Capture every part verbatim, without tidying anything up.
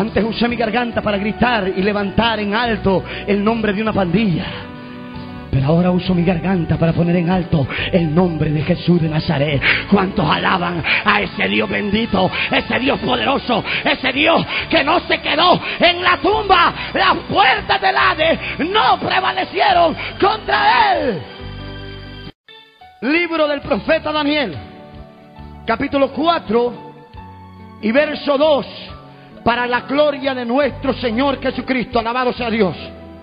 Antes usé mi garganta para gritar y levantar en alto el nombre de una pandilla, pero ahora uso mi garganta para poner en alto el nombre de Jesús de Nazaret. ¿Cuántos alaban a ese Dios bendito, ese Dios poderoso, ese Dios que no se quedó en la tumba? Las puertas del Hades no prevalecieron contra él. Libro del profeta Daniel, capítulo cuatro y verso dos. Para la gloria de nuestro Señor Jesucristo, alabado sea Dios.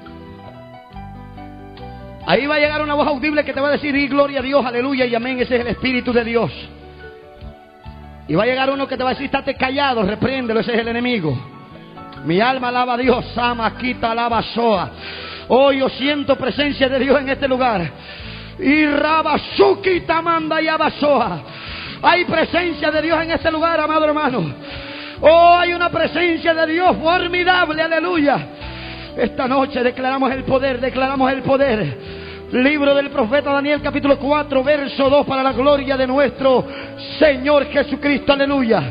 Ahí va a llegar una voz audible que te va a decir: y gloria a Dios, aleluya y amén. Ese es el Espíritu de Dios. Y va a llegar uno que te va a decir: estate callado, repréndelo, ese es el enemigo. Mi alma alaba a Dios, Sama, Quita, alaba, Soa. Hoy yo siento presencia de Dios en este lugar. Y Rabasuki, Tamanda y Abasoa. Hay presencia de Dios en este lugar, amado hermano. Oh, hay una presencia de Dios formidable, aleluya. Esta noche declaramos el poder, declaramos el poder. Libro del profeta Daniel, capítulo cuatro, verso dos, para la gloria de nuestro Señor Jesucristo, aleluya.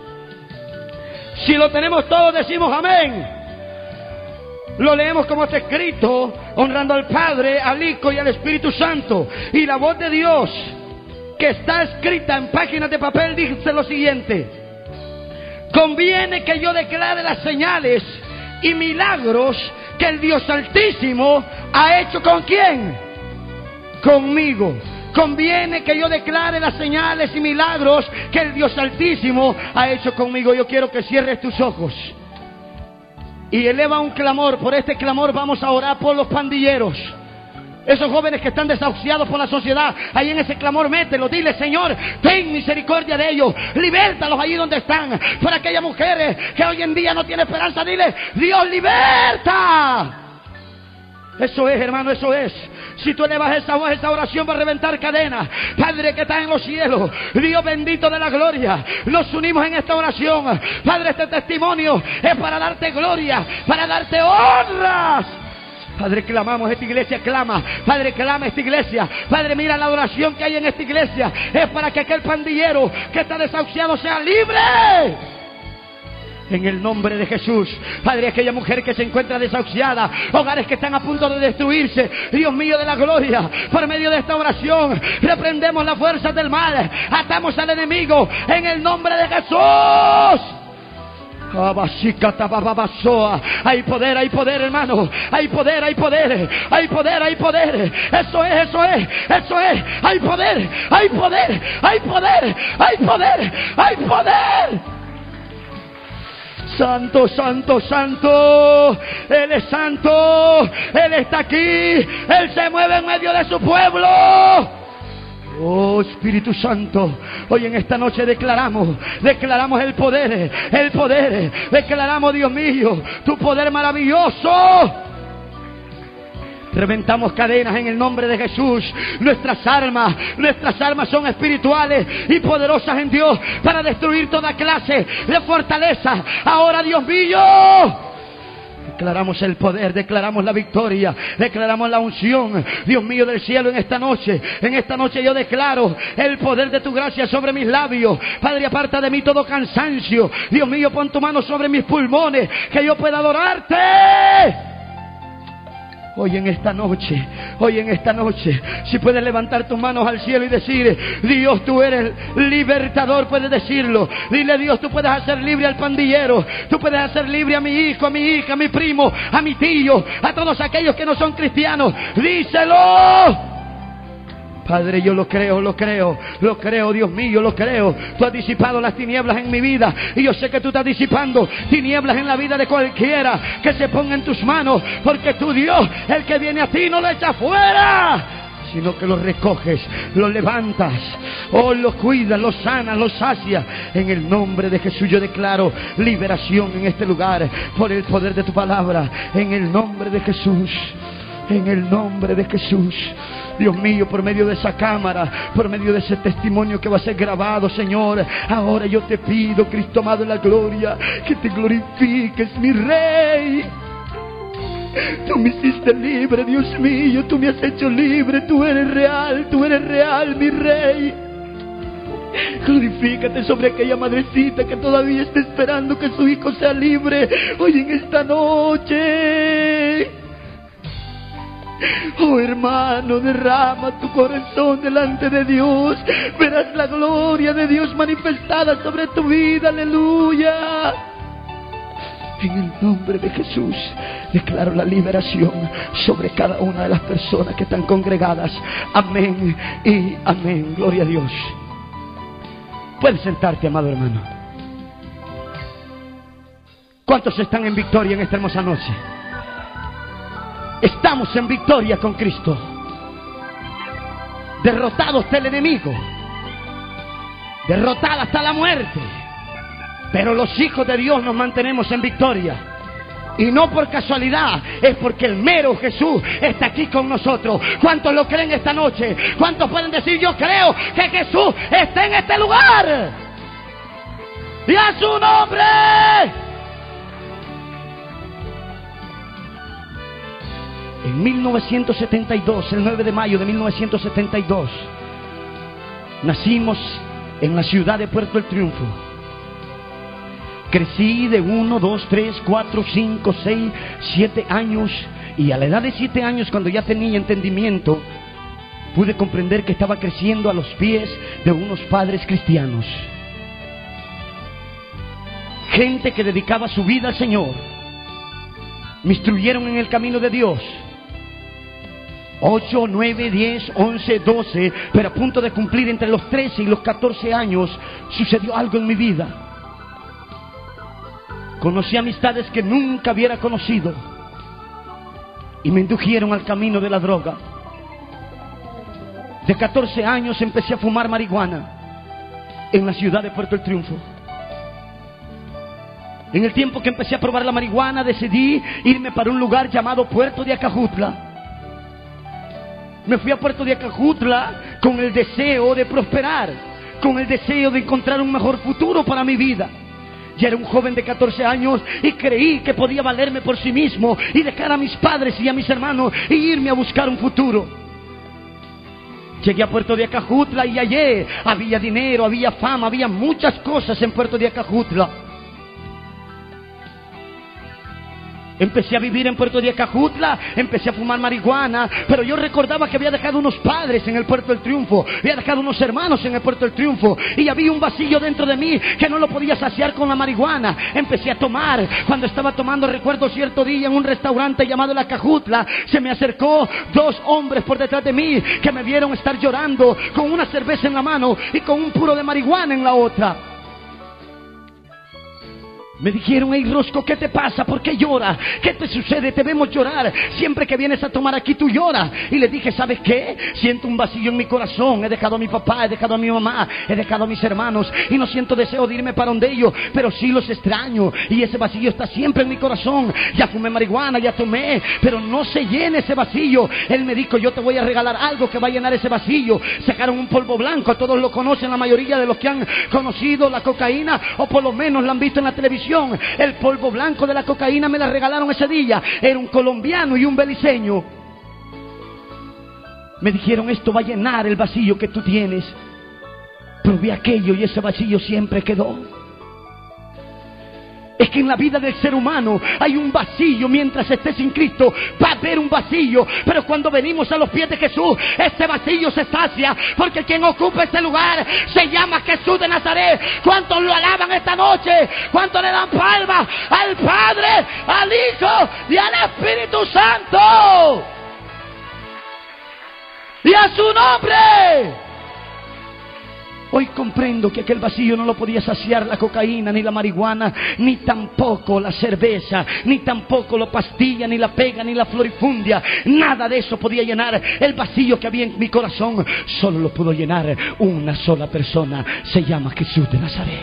Si lo tenemos todos, decimos amén. Lo leemos como está escrito, honrando al Padre, al Hijo y al Espíritu Santo. Y la voz de Dios, que está escrita en páginas de papel, dice lo siguiente: conviene que yo declare las señales y milagros que el Dios Altísimo ha hecho. ¿Con quién? Conmigo. Conviene que yo declare las señales y milagros que el Dios Altísimo ha hecho conmigo. Yo quiero que cierres tus ojos y eleva un clamor. Por este clamor vamos a orar por los pandilleros. Esos jóvenes que están desahuciados por la sociedad, ahí en ese clamor mételo, dile: Señor, ten misericordia de ellos, libértalos allí donde están. Por aquellas mujeres que hoy en día no tienen esperanza, dile: Dios, liberta. Eso es, hermano, eso es. Si tú elevas esa voz, esa oración va a reventar cadenas. Padre que está en los cielos, Dios bendito de la gloria, nos unimos en esta oración. Padre, este testimonio es para darte gloria, para darte honras. Padre, clamamos, esta iglesia clama. Padre, clama esta iglesia. Padre, mira la adoración que hay en esta iglesia. Es para que aquel pandillero que está desahuciado sea libre. En el nombre de Jesús. Padre, aquella mujer que se encuentra desahuciada, hogares que están a punto de destruirse, Dios mío de la gloria, por medio de esta oración reprendemos las fuerzas del mal, atamos al enemigo en el nombre de Jesús. Hay poder, hay poder, hermano. Hay poder, hay poder. Hay poder, hay poder. Eso es, eso es, eso es. Hay poder, hay poder, hay poder, hay poder, hay poder. Santo, santo, santo. Él es santo. Él está aquí. Él se mueve en medio de su pueblo. Oh Espíritu Santo, hoy en esta noche declaramos, declaramos el poder, el poder, declaramos, Dios mío, tu poder maravilloso. Reventamos cadenas en el nombre de Jesús. Nuestras armas, nuestras armas son espirituales y poderosas en Dios para destruir toda clase de fortaleza. Ahora, Dios mío, declaramos el poder, declaramos la victoria, declaramos la unción, Dios mío del cielo, en esta noche. En esta noche yo declaro el poder de tu gracia sobre mis labios. Padre, aparta de mí todo cansancio. Dios mío, pon tu mano sobre mis pulmones, que yo pueda adorarte. Hoy en esta noche, hoy en esta noche, si puedes levantar tus manos al cielo y decir: Dios, tú eres libertador, puedes decirlo. Dile: Dios, tú puedes hacer libre al pandillero, tú puedes hacer libre a mi hijo, a mi hija, a mi primo, a mi tío, a todos aquellos que no son cristianos. Díselo. Padre, yo lo creo, lo creo, lo creo, Dios mío, lo creo. Tú has disipado las tinieblas en mi vida, y yo sé que tú estás disipando tinieblas en la vida de cualquiera que se ponga en tus manos, porque tú, Dios, el que viene a ti no lo echa fuera, sino que lo recoges, lo levantas, oh, lo cuidas, lo sanas, lo sacias. En el nombre de Jesús yo declaro liberación en este lugar por el poder de tu palabra. En el nombre de Jesús, en el nombre de Jesús. Dios mío, por medio de esa cámara, por medio de ese testimonio que va a ser grabado, Señor, ahora yo te pido, Cristo amado en la gloria, que te glorifiques, mi Rey. Tú me hiciste libre, Dios mío, tú me has hecho libre, tú eres real, tú eres real, mi Rey. Glorifícate sobre aquella madrecita que todavía está esperando que su hijo sea libre hoy en esta noche. Oh hermano, derrama tu corazón delante de Dios. Verás la gloria de Dios manifestada sobre tu vida. Aleluya. En el nombre de Jesús declaro la liberación sobre cada una de las personas que están congregadas. Amén y amén. Gloria a Dios. Puedes sentarte, amado hermano. ¿Cuántos están en victoria en esta hermosa noche? Estamos en victoria con Cristo. Derrotado está el enemigo, derrotada está la muerte. Pero los hijos de Dios nos mantenemos en victoria. Y no por casualidad, es porque el mero Jesús está aquí con nosotros. ¿Cuántos lo creen esta noche? ¿Cuántos pueden decir: yo creo que Jesús está en este lugar? ¡Y a su nombre! En mil novecientos setenta y dos, el nueve de mayo de mil novecientos setenta y dos, nacimos en la ciudad de Puerto El Triunfo. Crecí de uno, dos, tres, cuatro, cinco, seis, siete años. Y a la edad de siete años, cuando ya tenía entendimiento, pude comprender que estaba creciendo a los pies de unos padres cristianos. Gente que dedicaba su vida al Señor. Me instruyeron en el camino de Dios. ocho, nueve, diez, once, doce, pero a punto de cumplir entre los trece y los catorce años, sucedió algo en mi vida. Conocí amistades que nunca hubiera conocido y me indujeron al camino de la droga. De catorce años empecé a fumar marihuana en la ciudad de Puerto El Triunfo. En el tiempo que empecé a probar la marihuana, decidí irme para un lugar llamado Puerto de Acajutla. Me fui a Puerto de Acajutla con el deseo de prosperar, con el deseo de encontrar un mejor futuro para mi vida. Ya era un joven de catorce años y creí que podía valerme por sí mismo y dejar a mis padres y a mis hermanos e irme a buscar un futuro. Llegué a Puerto de Acajutla y hallé, había dinero, había fama, había muchas cosas en Puerto de Acajutla. Empecé a vivir en Puerto de Acajutla, empecé a fumar marihuana, pero yo recordaba que había dejado unos padres en el Puerto del Triunfo, había dejado unos hermanos en el Puerto del Triunfo, y había un vacío dentro de mí que no lo podía saciar con la marihuana. Empecé a tomar. Cuando estaba tomando, recuerdo cierto día en un restaurante llamado La Acajutla, se me acercó dos hombres por detrás de mí que me vieron estar llorando con una cerveza en la mano y con un puro de marihuana en la otra. Me dijeron: hey Rosco, ¿qué te pasa? ¿Por qué lloras? ¿Qué te sucede? Te vemos llorar. Siempre que vienes a tomar aquí tú lloras. Y le dije: ¿sabes qué? Siento un vacío en mi corazón. He dejado a mi papá, he dejado a mi mamá, he dejado a mis hermanos y no siento deseo de irme para donde ellos, pero sí los extraño. Y ese vacío está siempre en mi corazón. Ya fumé marihuana, ya tomé, pero no se llena ese vacío. Él me dijo: yo te voy a regalar algo que va a llenar ese vacío. Sacaron un polvo blanco. Todos lo conocen, la mayoría de los que han conocido la cocaína, o por lo menos la han visto en la televisión. El polvo blanco de la cocaína me la regalaron ese día. Era un colombiano y un beliceño. Me dijeron: esto va a llenar el vacío que tú tienes. Probé aquello y ese vacío siempre quedó. Es que en la vida del ser humano hay un vacío. Mientras estés sin Cristo va a haber un vacío, pero cuando venimos a los pies de Jesús, ese vacío se sacia, porque quien ocupa ese lugar se llama Jesús de Nazaret. ¿Cuántos lo alaban esta noche? ¿Cuántos le dan palmas al Padre, al Hijo y al Espíritu Santo? Y a su nombre. Hoy comprendo que aquel vacío no lo podía saciar la cocaína, ni la marihuana, ni tampoco la cerveza, ni tampoco la pastilla, ni la pega, ni la florifundia. Nada de eso podía llenar el vacío que había en mi corazón. Solo lo pudo llenar una sola persona. Se llama Jesús de Nazaret.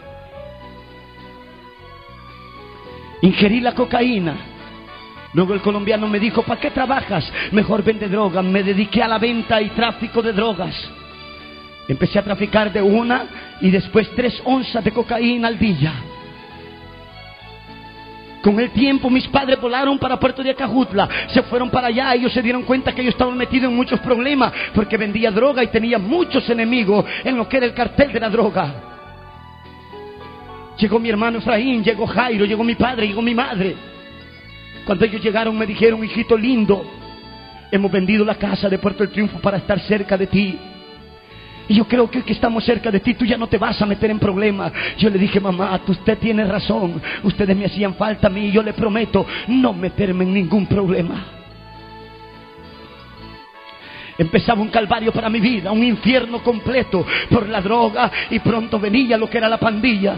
Ingerí la cocaína. Luego el colombiano me dijo: ¿para qué trabajas? Mejor vende droga. Me dediqué a la venta y tráfico de drogas. Empecé a traficar de una y después tres onzas de cocaína al día. Con el tiempo mis padres volaron para Puerto de Acajutla, se fueron para allá. Ellos se dieron cuenta que yo estaba metido en muchos problemas porque vendía droga y tenía muchos enemigos en lo que era el cartel de la droga. Llegó mi hermano Efraín, llegó Jairo, llegó mi padre, llegó mi madre. Cuando ellos llegaron me dijeron: hijito lindo, hemos vendido la casa de Puerto del Triunfo para estar cerca de ti. Y yo creo que, que estamos cerca de ti, tú ya no te vas a meter en problemas. Yo le dije: mamá, usted tiene razón, ustedes me hacían falta a mí y yo le prometo no meterme en ningún problema. Empezaba un calvario para mi vida, un infierno completo por la droga, y pronto venía lo que era la pandilla.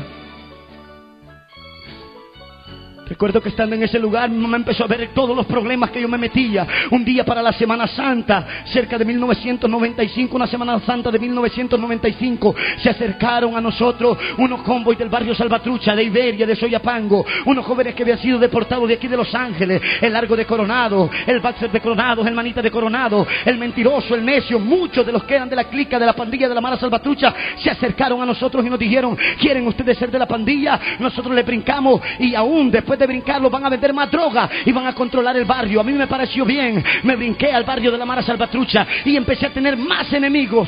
Recuerdo que estando en ese lugar, mi mamá empezó a ver todos los problemas que yo me metía. Un día para la Semana Santa, cerca de mil novecientos noventa y cinco, una Semana Santa de mil novecientos noventa y cinco, se acercaron a nosotros unos convoys del barrio Salvatrucha, de Iberia, de Soyapango, unos jóvenes que habían sido deportados de aquí de Los Ángeles, el Largo de Coronado, el Baxter de Coronado, el Manita de Coronado, el Mentiroso, el Necio. Muchos de los que eran de la clica, de la pandilla de la Mara Salvatrucha, se acercaron a nosotros y nos dijeron: ¿quieren ustedes ser de la pandilla? Nosotros les brincamos, y aún después de brincarlo van a vender más droga y van a controlar el barrio. A mí me pareció bien, me brinqué al barrio de la Mara Salvatrucha y empecé a tener más enemigos.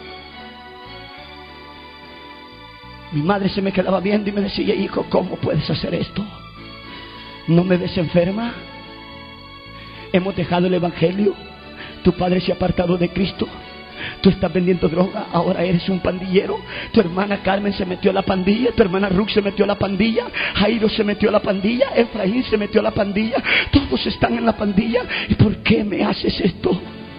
Mi madre se me quedaba viendo y me decía: hijo, ¿cómo puedes hacer esto? ¿No me ves enferma? Hemos dejado el evangelio, tu padre se ha apartado de Cristo, tú estás vendiendo droga, ahora eres un pandillero. Tu hermana Carmen se metió a la pandilla, tu hermana Ruth se metió a la pandilla, Jairo se metió a la pandilla, Efraín se metió a la pandilla, todos están en la pandilla. ¿Y por qué me haces esto?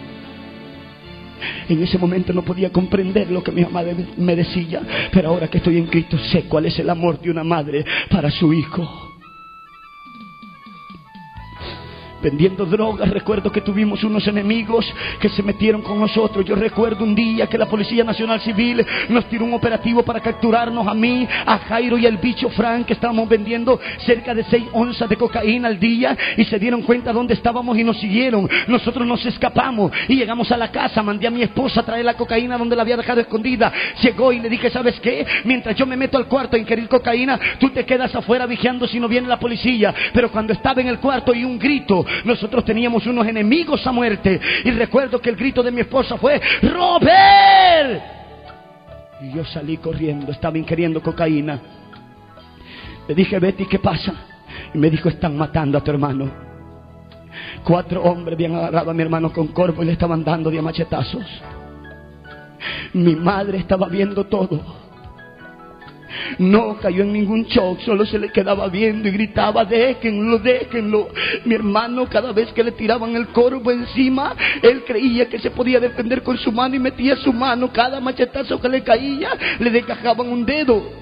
En ese momento no podía comprender lo que mi mamá me decía, pero ahora que estoy en Cristo sé cuál es el amor de una madre para su hijo. Vendiendo drogas, recuerdo que tuvimos unos enemigos que se metieron con nosotros. Yo recuerdo un día que la Policía Nacional Civil nos tiró un operativo para capturarnos a mí, a Jairo y al bicho Frank, que estábamos vendiendo cerca de seis onzas de cocaína al día, y se dieron cuenta dónde estábamos y nos siguieron. Nosotros nos escapamos y llegamos a la casa. Mandé a mi esposa a traer la cocaína donde la había dejado escondida. Llegó y le dije: ¿sabes qué? Mientras yo me meto al cuarto a ingerir cocaína, tú te quedas afuera vigiando si no viene la policía. Pero cuando estaba en el cuarto oí un grito. Nosotros teníamos unos enemigos a muerte, y recuerdo que el grito de mi esposa fue: ¡Robert! Y yo salí corriendo, estaba ingiriendo cocaína. Le dije: Betty, ¿qué pasa? Y me dijo: están matando a tu hermano. Cuatro hombres habían agarrado a mi hermano con corvo y le estaban dando de machetazos. Mi madre estaba viendo todo. No cayó en ningún shock, solo se le quedaba viendo y gritaba: déjenlo, déjenlo. Mi hermano, cada vez que le tiraban el corvo encima, él creía que se podía defender con su mano y metía su mano. Cada machetazo que le caía, le desgajaban un dedo.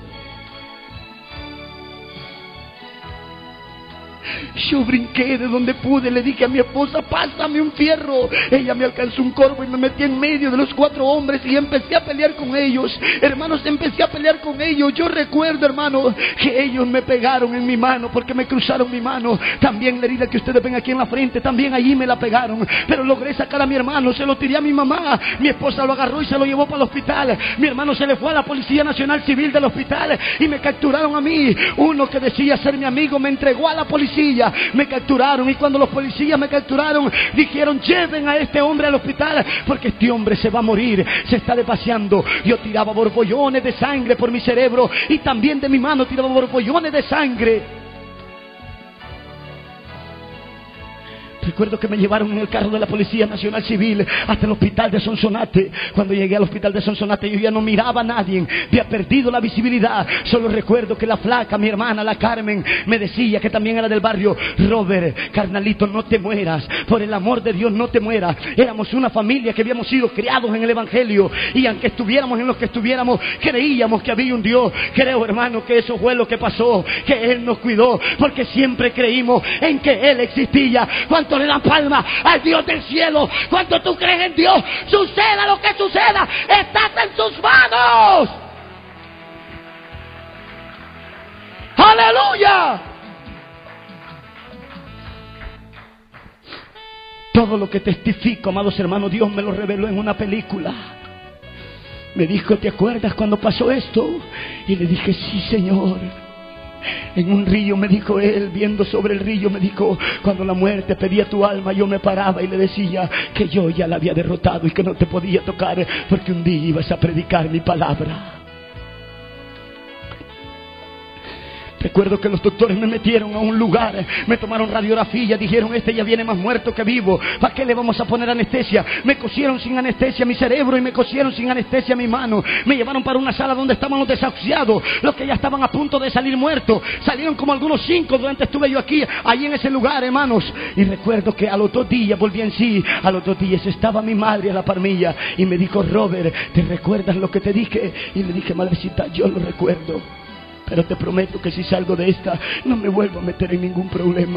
Yo brinqué de donde pude, le dije a mi esposa: pásame un fierro. Ella me alcanzó un corvo y me metí en medio de los cuatro hombres y empecé a pelear con ellos. Hermanos, empecé a pelear con ellos. Yo recuerdo, hermanos, que ellos me pegaron en mi mano porque me cruzaron mi mano. También la herida que ustedes ven aquí en la frente, también allí me la pegaron. Pero logré sacar a mi hermano, se lo tiré a mi mamá. Mi esposa lo agarró y se lo llevó para el hospital. Mi hermano se le fue a la Policía Nacional Civil del hospital y me capturaron a mí. Uno que decía ser mi amigo me entregó a la policía. Me capturaron, y cuando los policías me capturaron, dijeron: lleven a este hombre al hospital porque este hombre se va a morir, se está desvaciando. Yo tiraba borbollones de sangre por mi cerebro, y también de mi mano tiraba borbollones de sangre. Recuerdo que me llevaron en el carro de la Policía Nacional Civil hasta el hospital de Sonsonate. Cuando llegué al hospital de Sonsonate, yo ya no miraba a nadie, había perdido la visibilidad. Solo recuerdo que la flaca, mi hermana, la Carmen, me decía, que también era del barrio: Robert, carnalito, no te mueras, por el amor de Dios, no te mueras. Éramos una familia que habíamos sido criados en el evangelio, y aunque estuviéramos en los que estuviéramos, creíamos que había un Dios. Creo, hermano, que eso fue lo que pasó, que Él nos cuidó, porque siempre creímos en que Él existía. ¿Cuánto le dan palma al Dios del cielo? Cuando tú crees en Dios, suceda lo que suceda, estás en sus manos. ¡Aleluya! Todo lo que testifico, amados hermanos, Dios me lo reveló en una película. Me dijo: ¿te acuerdas cuando pasó esto? Y le dije: sí, Señor. En un río, me dijo él, viendo sobre el río, me dijo, cuando la muerte pedía tu alma, yo me paraba y le decía que yo ya la había derrotado y que no te podía tocar porque un día ibas a predicar mi palabra. Recuerdo que los doctores me metieron a un lugar, me tomaron radiografía, dijeron, este ya viene más muerto que vivo, ¿para qué le vamos a poner anestesia? Me cosieron sin anestesia mi cerebro y me cosieron sin anestesia mi mano. Me llevaron para una sala donde estaban los desahuciados, los que ya estaban a punto de salir muertos. Salieron como algunos cinco durante estuve yo aquí, ahí en ese lugar, hermanos. Y recuerdo que a los dos días volví en sí, a los dos días estaba mi madre a la par mía y me dijo, Robert, ¿te recuerdas lo que te dije? Y le dije, madrecita, yo lo recuerdo, pero te prometo que si salgo de esta no me vuelvo a meter en ningún problema.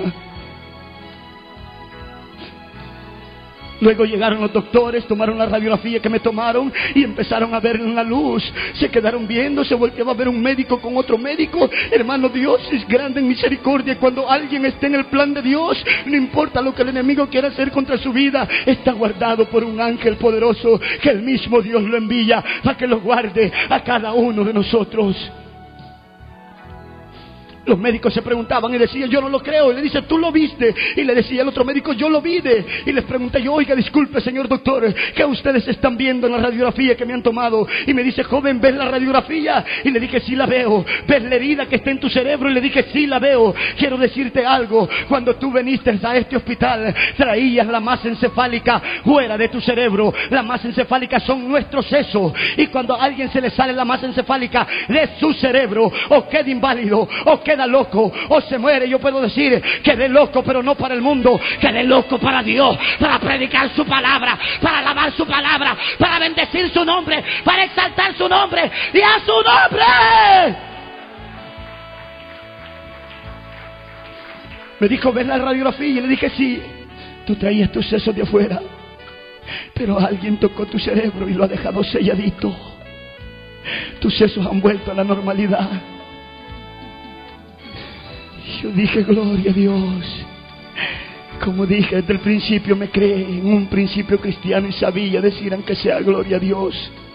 Luego llegaron los doctores, tomaron la radiografía que me tomaron y empezaron a ver la luz. Se quedaron viendo, se volteaba a ver un médico con otro médico. Hermano, Dios es grande en misericordia. Cuando alguien esté en el plan de Dios, no importa lo que el enemigo quiera hacer contra su vida, está guardado por un ángel poderoso que el mismo Dios lo envía para que lo guarde a cada uno de nosotros. Los médicos se preguntaban y decían, yo no lo creo. Y le dice, tú lo viste. Y le decía el otro médico, yo lo vi. Y les pregunté yo, oiga, disculpe, señor doctor, ¿qué ustedes están viendo en la radiografía que me han tomado? Y me dice, joven, ¿ves la radiografía? Y le dije, sí la veo. ¿Ves la herida que está en tu cerebro? Y le dije, sí la veo. Quiero decirte algo. Cuando tú viniste a este hospital, traías la masa encefálica fuera de tu cerebro. La masa encefálica son nuestros sesos. Y cuando a alguien se le sale la masa encefálica de su cerebro, o queda inválido, o queda loco, o se muere, yo puedo decir, quedé loco, pero no para el mundo, quedé loco para Dios, para predicar su palabra, para alabar su palabra, para bendecir su nombre, para exaltar su nombre y a su nombre. Me dijo, ¿ves la radiografía? Y le dije, sí. Tú traías tus sesos de afuera, pero alguien tocó tu cerebro y lo ha dejado selladito. Tus sesos han vuelto a la normalidad. Yo dije, gloria a Dios. Como dije desde el principio, me creé en un principio cristiano y sabía decir aunque sea gloria a Dios.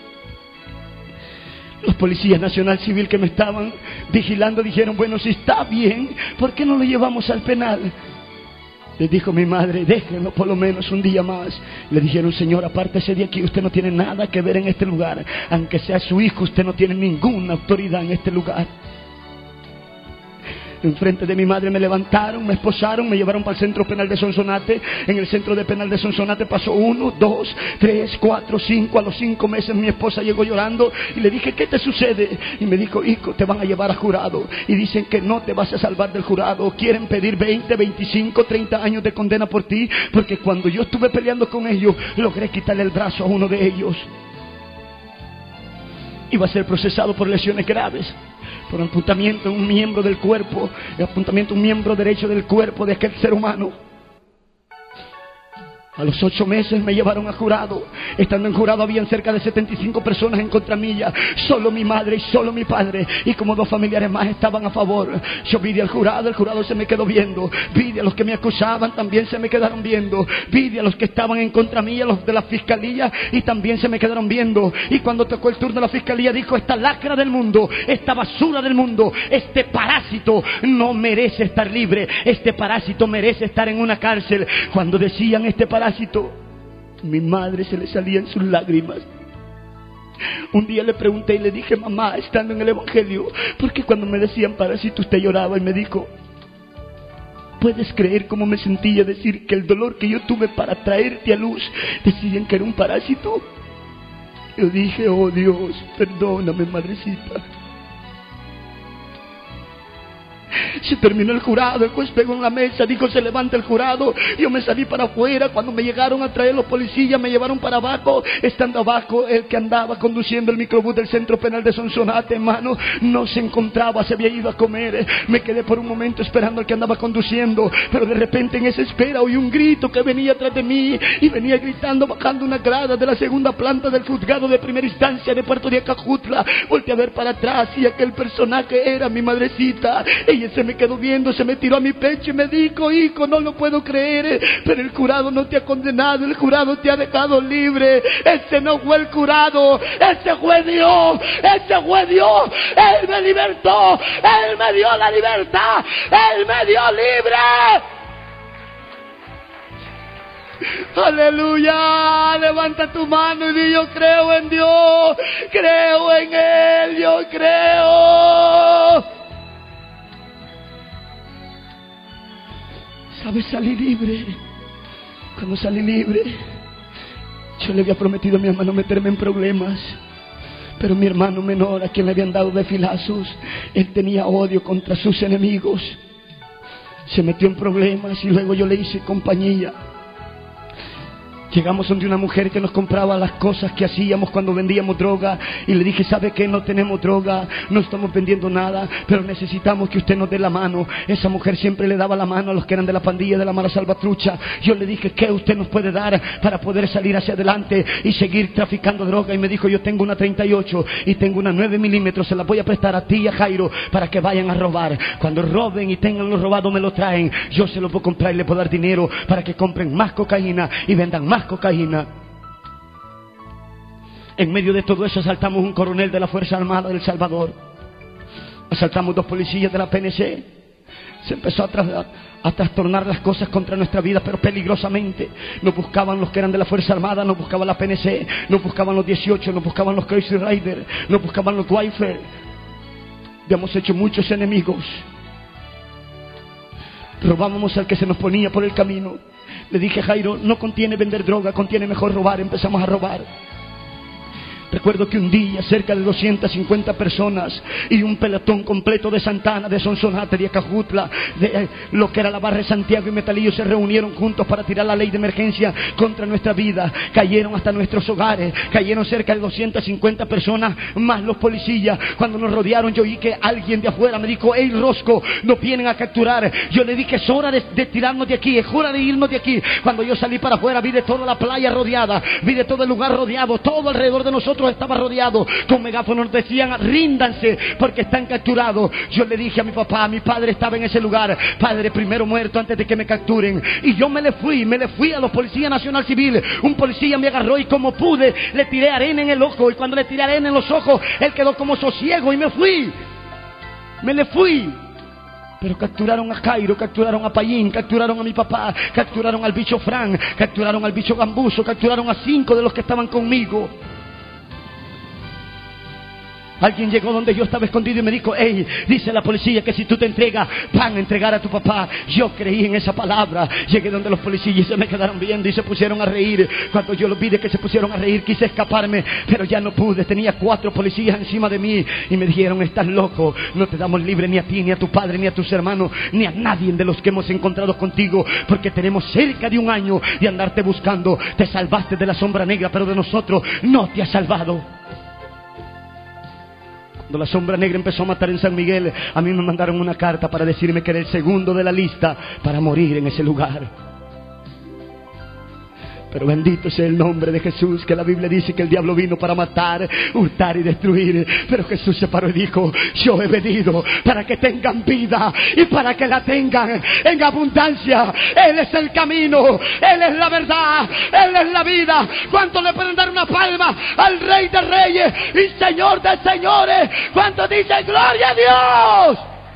Los policías nacional civil que me estaban vigilando dijeron, bueno, si está bien, ¿por qué no lo llevamos al penal? Les dijo mi madre, déjenlo por lo menos un día más. Le dijeron, señor, apártese de aquí, usted no tiene nada que ver en este lugar. Aunque sea su hijo, usted no tiene ninguna autoridad en este lugar. Enfrente de mi madre me levantaron, me esposaron, me llevaron para el centro penal de Sonsonate. En el centro de penal de Sonsonate pasó uno, dos, tres, cuatro, cinco. A los cinco meses mi esposa llegó llorando y le dije, ¿qué te sucede? Y me dijo, hijo, te van a llevar a jurado y dicen que no te vas a salvar del jurado. Quieren pedir veinte, veinticinco, treinta años de condena por ti, porque cuando yo estuve peleando con ellos, logré quitarle el brazo a uno de ellos. Iba a ser procesado por lesiones graves, por apuntamiento en un miembro del cuerpo, el apuntamiento en un miembro derecho del cuerpo de aquel ser humano. A los ocho meses me llevaron a jurado. Estando en jurado habían cerca de setenta y cinco personas en contra mía. Solo mi madre y solo mi padre, y como dos familiares más estaban a favor. Yo vi al jurado, el jurado se me quedó viendo. Vi a los que me acusaban, también se me quedaron viendo. Vi a los que estaban en contra mía, los de la fiscalía, y también se me quedaron viendo. Y cuando tocó el turno de la fiscalía dijo, esta lacra del mundo, esta basura del mundo, este parásito no merece estar libre. Este parásito merece estar en una cárcel. Cuando decían este parásito, mi madre se le salían sus lágrimas. Un día le pregunté y le dije, mamá, estando en el evangelio, ¿por qué cuando me decían parásito usted lloraba? Y me dijo, ¿puedes creer cómo me sentía decir que el dolor que yo tuve para traerte a luz decían que era un parásito? Yo dije, oh Dios, perdóname, madrecita. Se terminó el jurado, el juez pegó en la mesa, dijo, se levanta el jurado. Yo me salí para afuera. Cuando me llegaron a traer los policías, me llevaron para abajo. Estando abajo, el que andaba conduciendo el microbús del centro penal de Sonsonate, hermano, no se encontraba, se había ido a comer. Me quedé por un momento esperando al que andaba conduciendo, pero de repente en esa espera oí un grito que venía atrás de mí, y venía gritando bajando una grada de la segunda planta del juzgado de primera instancia de Puerto de Acajutla. Volteé a ver para atrás y aquel personaje era mi madrecita. Ella se se me quedó viendo, se me tiró a mi pecho y me dijo: hijo, no lo puedo creer, pero el jurado no te ha condenado, el jurado te ha dejado libre. Ese no fue el jurado, ese fue Dios, ese fue Dios. Él me libertó, Él me dio la libertad, Él me dio libre. Aleluya, levanta tu mano y di: yo creo en Dios, creo en Él, yo creo. ¿Sabes? Salí libre. Cuando salí libre, yo le había prometido a mi hermano meterme en problemas, pero mi hermano menor, a quien le habían dado de filazos, él tenía odio contra sus enemigos, se metió en problemas y luego yo le hice compañía. Llegamos donde una mujer que nos compraba las cosas que hacíamos cuando vendíamos droga, y le dije: ¿sabe qué? No tenemos droga, no estamos vendiendo nada, pero necesitamos que usted nos dé la mano. Esa mujer siempre le daba la mano a los que eran de la pandilla de la mala salvatrucha. Yo le dije: ¿qué usted nos puede dar para poder salir hacia adelante y seguir traficando droga? Y me dijo: yo tengo una treinta y ocho y tengo una nueve milímetros, se la voy a prestar a ti y a Jairo para que vayan a robar. Cuando roben y tengan lo robado me lo traen, yo se lo puedo comprar y le puedo dar dinero para que compren más cocaína y vendan más cocaína. En medio de todo eso asaltamos un coronel de la Fuerza Armada del Salvador, asaltamos dos policías de la P N C. Se empezó a, tra a trastornar las cosas contra nuestra vida, pero peligrosamente. Nos buscaban los que eran de la Fuerza Armada, nos buscaba la P N C, nos buscaban los dieciocho, nos buscaban los Crazy Riders, nos buscaban los Wifer. Habíamos hecho muchos enemigos. Robábamos al que se nos ponía por el camino. Le dije: Jairo, no contiene vender droga, contiene mejor robar. Empezamos a robar. Recuerdo que un día cerca de doscientas cincuenta personas y un pelotón completo de Santana, de Sonsonate, de Acajutla, de eh, lo que era la barra de Santiago y Metalillo, se reunieron juntos para tirar la ley de emergencia contra nuestra vida. Cayeron hasta nuestros hogares, cayeron cerca de doscientas cincuenta personas, más los policías. Cuando nos rodearon, yo oí que alguien de afuera me dijo: hey Rosco, nos vienen a capturar. Yo le dije: es hora de, de tirarnos de aquí, es hora de irnos de aquí. Cuando yo salí para afuera, vi de toda la playa rodeada, vi de todo el lugar rodeado, todo alrededor de nosotros estaba rodeado. Con megáfonos nos decían: ríndanse porque están capturados. Yo le dije a mi papá: mi padre estaba en ese lugar, padre, primero muerto antes de que me capturen. Y yo me le fui, me le fui a los policías nacional civil. Un policía me agarró y como pude le tiré arena en el ojo, y cuando le tiré arena en los ojos él quedó como sosiego y me fui, me le fui. Pero capturaron a Jairo, capturaron a Payín, capturaron a mi papá, capturaron al bicho Fran, capturaron al bicho Gambuso, capturaron a cinco de los que estaban conmigo. Alguien llegó donde yo estaba escondido y me dijo: hey, dice la policía que si tú te entregas van a entregar a tu papá. Yo creí en esa palabra. Llegué donde los policías y se me quedaron viendo y se pusieron a reír. Cuando yo los vi de que se pusieron a reír, quise escaparme, pero ya no pude. Tenía cuatro policías encima de mí y me dijeron: estás loco, no te damos libre ni a ti, ni a tu padre, ni a tus hermanos, ni a nadie de los que hemos encontrado contigo, porque tenemos cerca de un año de andarte buscando. Te salvaste de la sombra negra, pero de nosotros no te has salvado. Cuando la sombra negra empezó a matar en San Miguel, a mí me mandaron una carta para decirme que era el segundo de la lista para morir en ese lugar. Pero bendito sea el nombre de Jesús, que la Biblia dice que el diablo vino para matar, hurtar y destruir. Pero Jesús se paró y dijo: yo he venido para que tengan vida y para que la tengan en abundancia. Él es el camino, Él es la verdad, Él es la vida. ¿Cuánto le pueden dar una palma al Rey de Reyes y Señor de Señores? ¿Cuánto dicen gloria a Dios?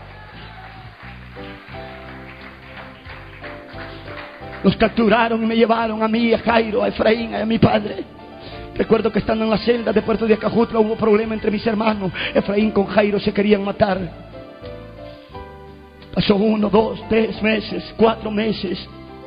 Nos capturaron y me llevaron a mí, a Jairo, a Efraín, a mi padre. Recuerdo que estando en la celda de Puerto de Acajutla hubo problema entre mis hermanos. Efraín con Jairo se querían matar. Pasó uno, dos, tres meses, cuatro meses.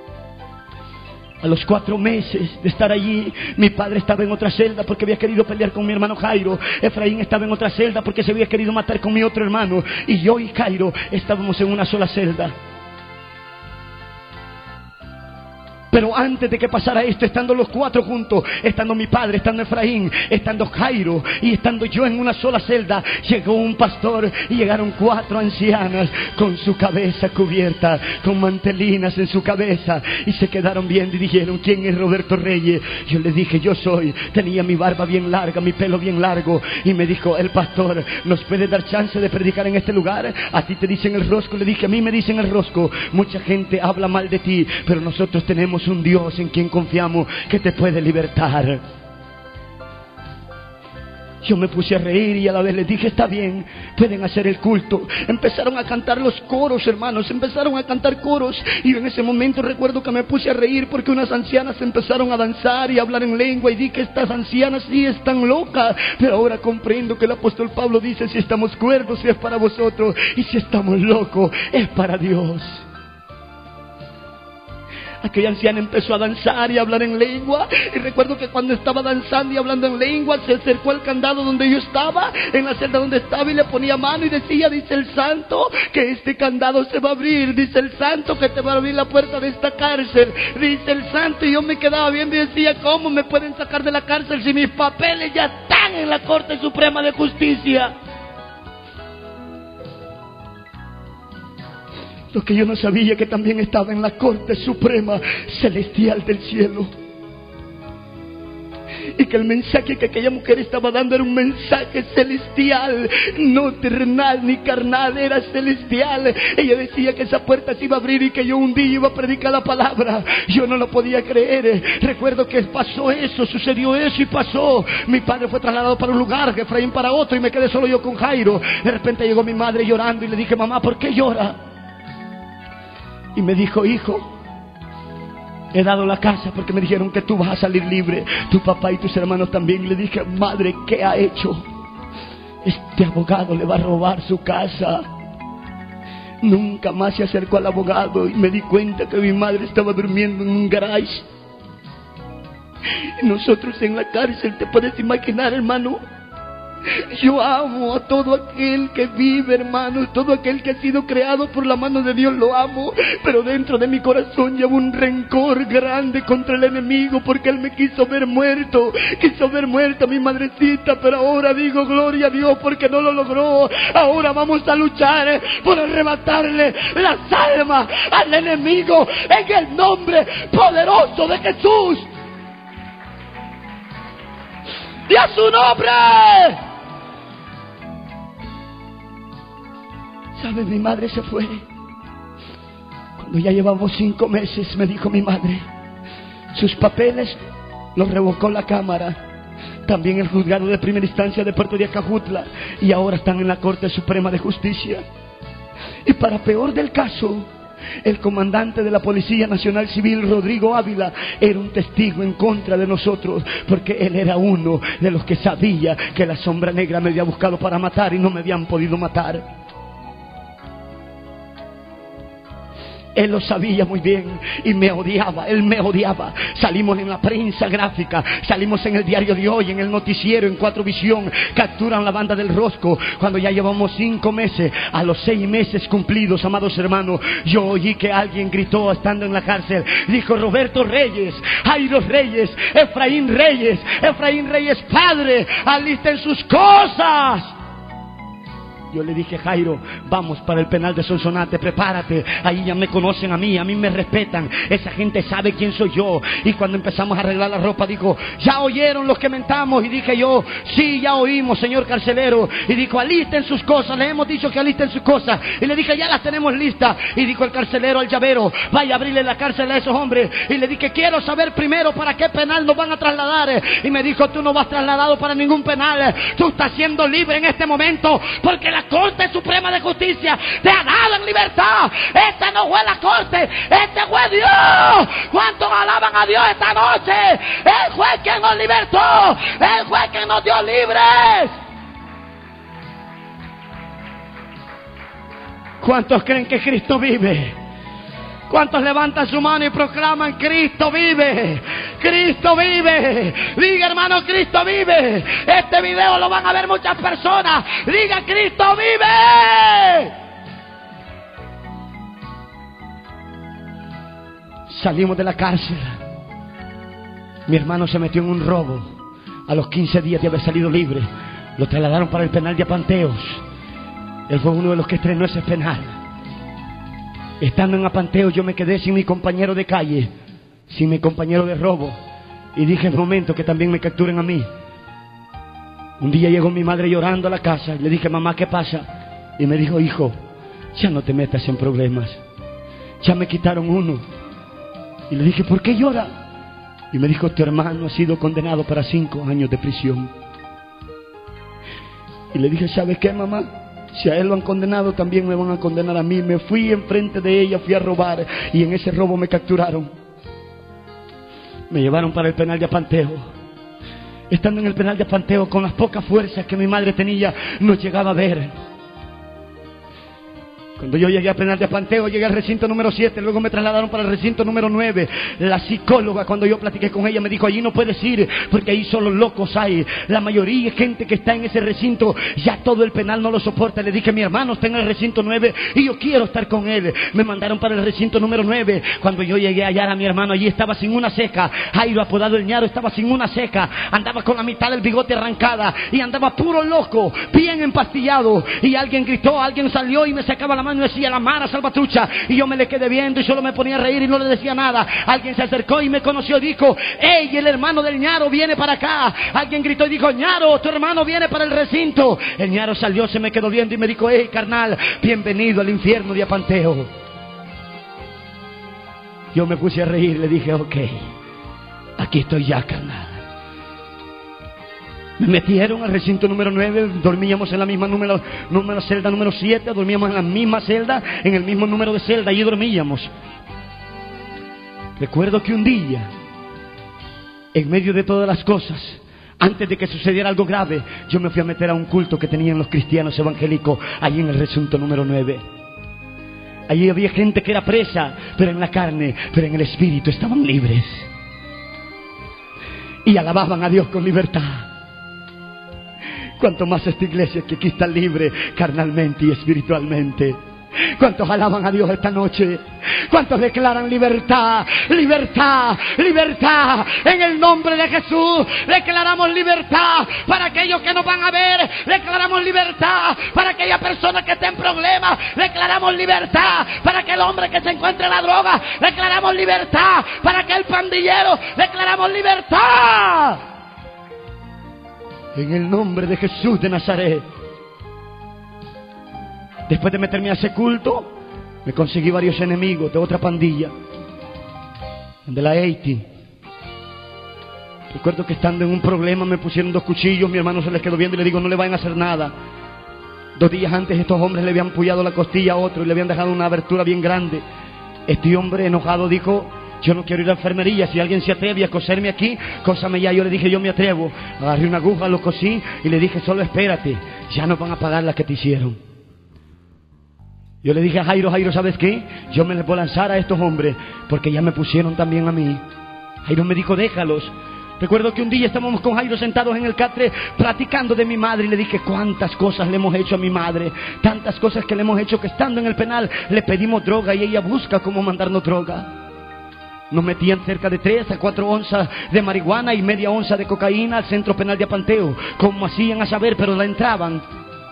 A los cuatro meses de estar allí, mi padre estaba en otra celda porque había querido pelear con mi hermano Jairo. Efraín estaba en otra celda porque se había querido matar con mi otro hermano. Y yo y Jairo estábamos en una sola celda. Pero antes de que pasara esto, estando los cuatro juntos, estando mi padre, estando Efraín, estando Jairo y estando yo en una sola celda, llegó un pastor y llegaron cuatro ancianas con su cabeza cubierta, con mantelinas en su cabeza, y se quedaron viendo y dijeron: ¿quién es Roberto Reyes? Yo le dije: yo soy. Tenía mi barba bien larga, mi pelo bien largo, y me dijo el pastor: ¿nos puede dar chance de predicar en este lugar? A ti te dicen el rosco. Le dije: a mí me dicen el rosco. Mucha gente habla mal de ti, pero nosotros tenemos un Dios en quien confiamos que te puede libertar. Yo me puse a reír y a la vez les dije: está bien, pueden hacer el culto. Empezaron a cantar los coros, hermanos, empezaron a cantar coros. Y en ese momento recuerdo que me puse a reír porque unas ancianas empezaron a danzar y a hablar en lengua. Y dije: estas ancianas sí están locas. Pero ahora comprendo que el apóstol Pablo dice: si estamos cuerdos es para vosotros, y si estamos locos es para Dios. Aquella anciana empezó a danzar y a hablar en lengua. Y recuerdo que cuando estaba danzando y hablando en lengua, se acercó al candado donde yo estaba, en la celda donde estaba, y le ponía mano y decía: dice el santo que este candado se va a abrir, dice el santo que te va a abrir la puerta de esta cárcel, dice el santo. Y yo me quedaba viendo y decía: ¿cómo me pueden sacar de la cárcel si mis papeles ya están en la Corte Suprema de Justicia? Lo que yo no sabía, que también estaba en la Corte Suprema Celestial del cielo, y que el mensaje que aquella mujer estaba dando era un mensaje celestial, no terrenal ni carnal, era celestial. Ella decía que esa puerta se iba a abrir y que yo un día iba a predicar la palabra. Yo no lo podía creer. Recuerdo que pasó eso, sucedió eso y pasó. Mi padre fue trasladado para un lugar, Efraín para otro, y me quedé solo yo con Jairo. De repente llegó mi madre llorando y le dije: mamá, ¿por qué llora? Y me dijo: hijo, he dado la casa porque me dijeron que tú vas a salir libre, tu papá y tus hermanos también. Y le dije: madre, ¿qué ha hecho? Este abogado le va a robar su casa. Nunca más se acercó al abogado, y me di cuenta que mi madre estaba durmiendo en un garage. Y nosotros en la cárcel, te puedes imaginar, hermano. Yo amo a todo aquel que vive, hermano, todo aquel que ha sido creado por la mano de Dios, lo amo. Pero dentro de mi corazón llevo un rencor grande contra el enemigo, porque él me quiso ver muerto, quiso ver muerta a mi madrecita. Pero ahora digo: gloria a Dios, porque no lo logró. Ahora vamos a luchar por arrebatarle las almas al enemigo en el nombre poderoso de Jesús. ¡Y a su nombre! ¿Sabes? Mi madre se fue. Cuando ya llevamos cinco meses, me dijo mi madre, sus papeles los revocó la Cámara, también el juzgado de primera instancia de Puerto de Acajutla, y ahora están en la Corte Suprema de Justicia. Y para peor del caso, el comandante de la Policía Nacional Civil, Rodrigo Ávila, era un testigo en contra de nosotros, porque él era uno de los que sabía que la sombra negra me había buscado para matar y no me habían podido matar. Él lo sabía muy bien y me odiaba, él me odiaba. Salimos en la prensa gráfica, salimos en el diario de hoy, en el noticiero, en Cuatro Visión. Capturan la banda del Rosco. Cuando ya llevamos cinco meses, a los seis meses cumplidos, amados hermanos, yo oí que alguien gritó estando en la cárcel, dijo: Roberto Reyes, Jairo Reyes, Efraín Reyes, Efraín Reyes padre, alisten sus cosas. Yo le dije: Jairo, vamos para el penal de Sonsonate, prepárate. Ahí ya me conocen a mí, a mí me respetan. Esa gente sabe quién soy yo. Y cuando empezamos a arreglar la ropa, dijo: ¿ya oyeron los que mentamos? Y dije yo: sí, ya oímos, señor carcelero. Y dijo: alisten sus cosas, le hemos dicho que alisten sus cosas. Y le dije: ya las tenemos listas. Y dijo el carcelero al llavero: vaya a abrirle la cárcel a esos hombres. Y le dije: quiero saber primero para qué penal nos van a trasladar. Y me dijo: tú no vas trasladado para ningún penal. Tú estás siendo libre en este momento, porque la La Corte Suprema de Justicia te ha dado en libertad. Esta no fue la Corte, este fue Dios. ¿Cuántos alaban a Dios esta noche? Él fue quien nos libertó, Él fue quien nos dio libres. ¿Cuántos creen que Cristo vive? ¿Cuántos levantan su mano y proclaman: Cristo vive? Cristo vive. Diga, hermano: Cristo vive. Este video lo van a ver muchas personas. Diga: Cristo vive. Salimos de la cárcel. Mi hermano se metió en un robo. A los quince días de haber salido libre, lo trasladaron para el penal de Apanteos. Él fue uno de los que estrenó ese penal. Estando en Apanteos, yo me quedé sin mi compañero de calle, sin mi compañero de robo. Y dije, en el momento que también me capturen a mí. Un día llegó mi madre llorando a la casa y le dije, mamá, ¿qué pasa? Y me dijo, hijo, ya no te metas en problemas. Ya me quitaron uno. Y le dije, ¿por qué llora? Y me dijo, tu hermano ha sido condenado para cinco años de prisión. Y le dije, ¿sabes qué, mamá? Si a él lo han condenado, también me van a condenar a mí. Me fui enfrente de ella, fui a robar, y en ese robo me capturaron. Me llevaron para el penal de Apanteo. Estando en el penal de Apanteo, con las pocas fuerzas que mi madre tenía, no llegaba a ver. Cuando yo llegué al penal de Apanteo, llegué al recinto número siete, luego me trasladaron para el recinto número nueve. La psicóloga, cuando yo platiqué con ella, me dijo, allí no puedes ir, porque ahí solo locos hay. La mayoría de gente que está en ese recinto, ya todo el penal no lo soporta. Le dije, mi hermano está en el recinto nueve y yo quiero estar con él. Me mandaron para el recinto número nueve. Cuando yo llegué allá, a mi hermano allí estaba sin una ceja. Jairo, apodado el Ñaro, estaba sin una ceja. Andaba con la mitad del bigote arrancada y andaba puro loco, bien empastillado. Y alguien gritó, alguien salió y me sacaba la mano y decía, la Mara Salvatrucha. Y yo me le quedé viendo y solo me ponía a reír y no le decía nada. Alguien se acercó y me conoció y dijo, ¡ey, el hermano del Ñaro viene para acá! Alguien gritó y dijo, Ñaro, tu hermano viene para el recinto. El Ñaro salió, se me quedó viendo y me dijo, ¡ey, carnal, bienvenido al infierno de Apanteo! Yo me puse a reír, le dije, ok, aquí estoy ya, carnal. Me metieron al recinto número nueve, dormíamos en la misma número, número celda número siete, dormíamos en la misma celda, en el mismo número de celda, allí dormíamos. Recuerdo que un día, en medio de todas las cosas, antes de que sucediera algo grave, yo me fui a meter a un culto que tenían los cristianos evangélicos, allí en el recinto número nueve. Allí había gente que era presa, pero en la carne, pero en el espíritu estaban libres. Y alababan a Dios con libertad. Cuanto más esta iglesia que aquí está libre carnalmente y espiritualmente. ¿Cuántos alaban a Dios esta noche? ¿Cuántos declaran libertad, libertad, libertad? En el nombre de Jesús declaramos libertad para aquellos que nos van a ver. Declaramos libertad para aquella persona que esté en problemas. Declaramos libertad para aquel hombre que se encuentre en la droga. Declaramos libertad para aquel pandillero. Declaramos libertad en el nombre de Jesús de Nazaret. Después de meterme a ese culto, me conseguí varios enemigos de otra pandilla, de la ochenta. Recuerdo que estando en un problema me pusieron dos cuchillos, mi hermano se les quedó viendo y le digo, no le vayan a hacer nada. Dos días antes estos hombres le habían pullado la costilla a otro y le habían dejado una abertura bien grande. Este hombre enojado dijo, yo no quiero ir a la enfermería, si alguien se atreve a coserme aquí, cósame ya. Yo le dije, yo me atrevo. Agarré una aguja, lo cosí y le dije, solo espérate, ya no van a pagar la que te hicieron. Yo le dije a Jairo, Jairo, ¿sabes qué? Yo me les voy a lanzar a estos hombres, porque ya me pusieron también a mí. Jairo me dijo, déjalos. Recuerdo que un día estábamos con Jairo sentados en el catre platicando de mi madre y le dije, cuántas cosas le hemos hecho a mi madre, tantas cosas que le hemos hecho que estando en el penal le pedimos droga y ella busca cómo mandarnos droga. Nos metían cerca de tres a cuatro onzas de marihuana y media onza de cocaína al centro penal de Apanteo. ¿Cómo hacían a saber? Pero la entraban.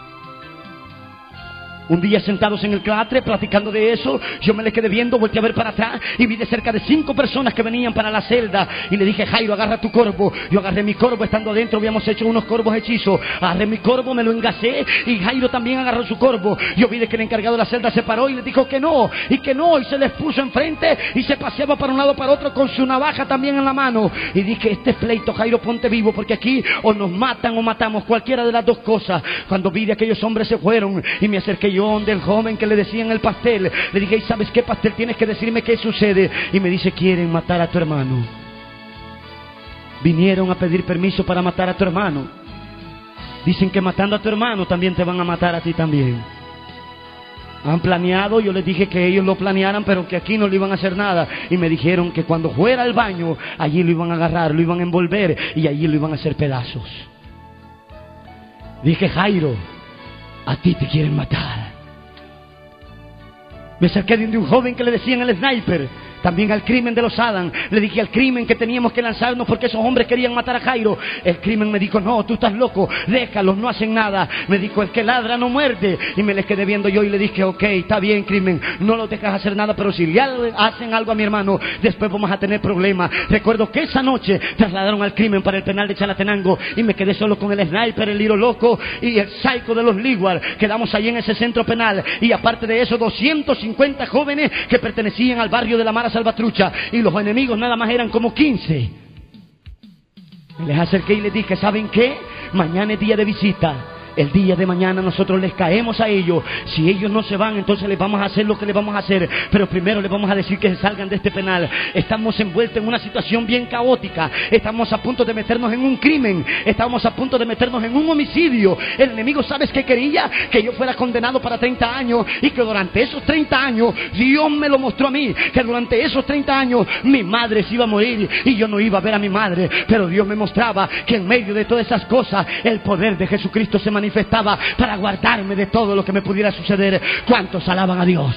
Un día sentados en el catre platicando de eso, yo me le quedé viendo, volteé a ver para atrás y vi de cerca de cinco personas que venían para la celda. Y le dije, Jairo, agarra tu corvo. Yo agarré mi corvo, estando adentro habíamos hecho unos corvos hechizos. Agarré mi corvo, me lo engasé y Jairo también agarró su corvo. Yo vi de que el encargado de la celda se paró y le dijo que no, y que no, y se les puso enfrente y se paseaba para un lado para otro con su navaja también en la mano. Y dije, este es pleito, Jairo, ponte vivo, porque aquí o nos matan o matamos, cualquiera de las dos cosas. Cuando vi de aquellos hombres se fueron y me acerqué yo del joven que le decían el pastel, le dije, ¿y sabes qué, pastel? Tienes que decirme qué sucede. Y me dice, quieren matar a tu hermano. Vinieron a pedir permiso para matar a tu hermano. Dicen que matando a tu hermano también te van a matar a ti también. Han planeado, yo les dije que ellos lo planearan, pero que aquí no le iban a hacer nada. Y me dijeron que cuando fuera al baño, allí lo iban a agarrar, lo iban a envolver y allí lo iban a hacer pedazos. Dije, Jairo, a ti te quieren matar. Me acerqué de un joven que le decían el sniper. También al crimen de los Adán. Le dije al crimen que teníamos que lanzarnos porque esos hombres querían matar a Jairo. El crimen me dijo, no, tú estás loco, déjalos, no hacen nada. Me dijo, el que ladra no muerde. Y me les quedé viendo yo y le dije, ok, está bien, crimen, no los dejas hacer nada, pero si le hacen algo a mi hermano, después vamos a tener problemas. Recuerdo que esa noche trasladaron al crimen para el penal de Chalatenango y me quedé solo con el sniper, el Liro Loco y el psycho de los Liguar. Quedamos ahí en ese centro penal y aparte de eso doscientos cincuenta jóvenes que pertenecían al barrio de la Mara Salvatrucha y los enemigos nada más eran como quince. Me les acerqué y les dije, ¿saben qué? Mañana es día de visita. El día de mañana nosotros les caemos a ellos. Si ellos no se van, entonces les vamos a hacer lo que les vamos a hacer. Pero primero les vamos a decir que se salgan de este penal. Estamos envueltos en una situación bien caótica. Estamos a punto de meternos en un crimen. Estamos a punto de meternos en un homicidio. El enemigo, ¿sabes qué quería? Que yo fuera condenado para treinta años. Y que durante esos treinta años, Dios me lo mostró a mí. Que durante esos treinta años, mi madre se iba a morir. Y yo no iba a ver a mi madre. Pero Dios me mostraba que en medio de todas esas cosas, el poder de Jesucristo se manifestaba para guardarme de todo lo que me pudiera suceder. ¿Cuántos alaban a Dios?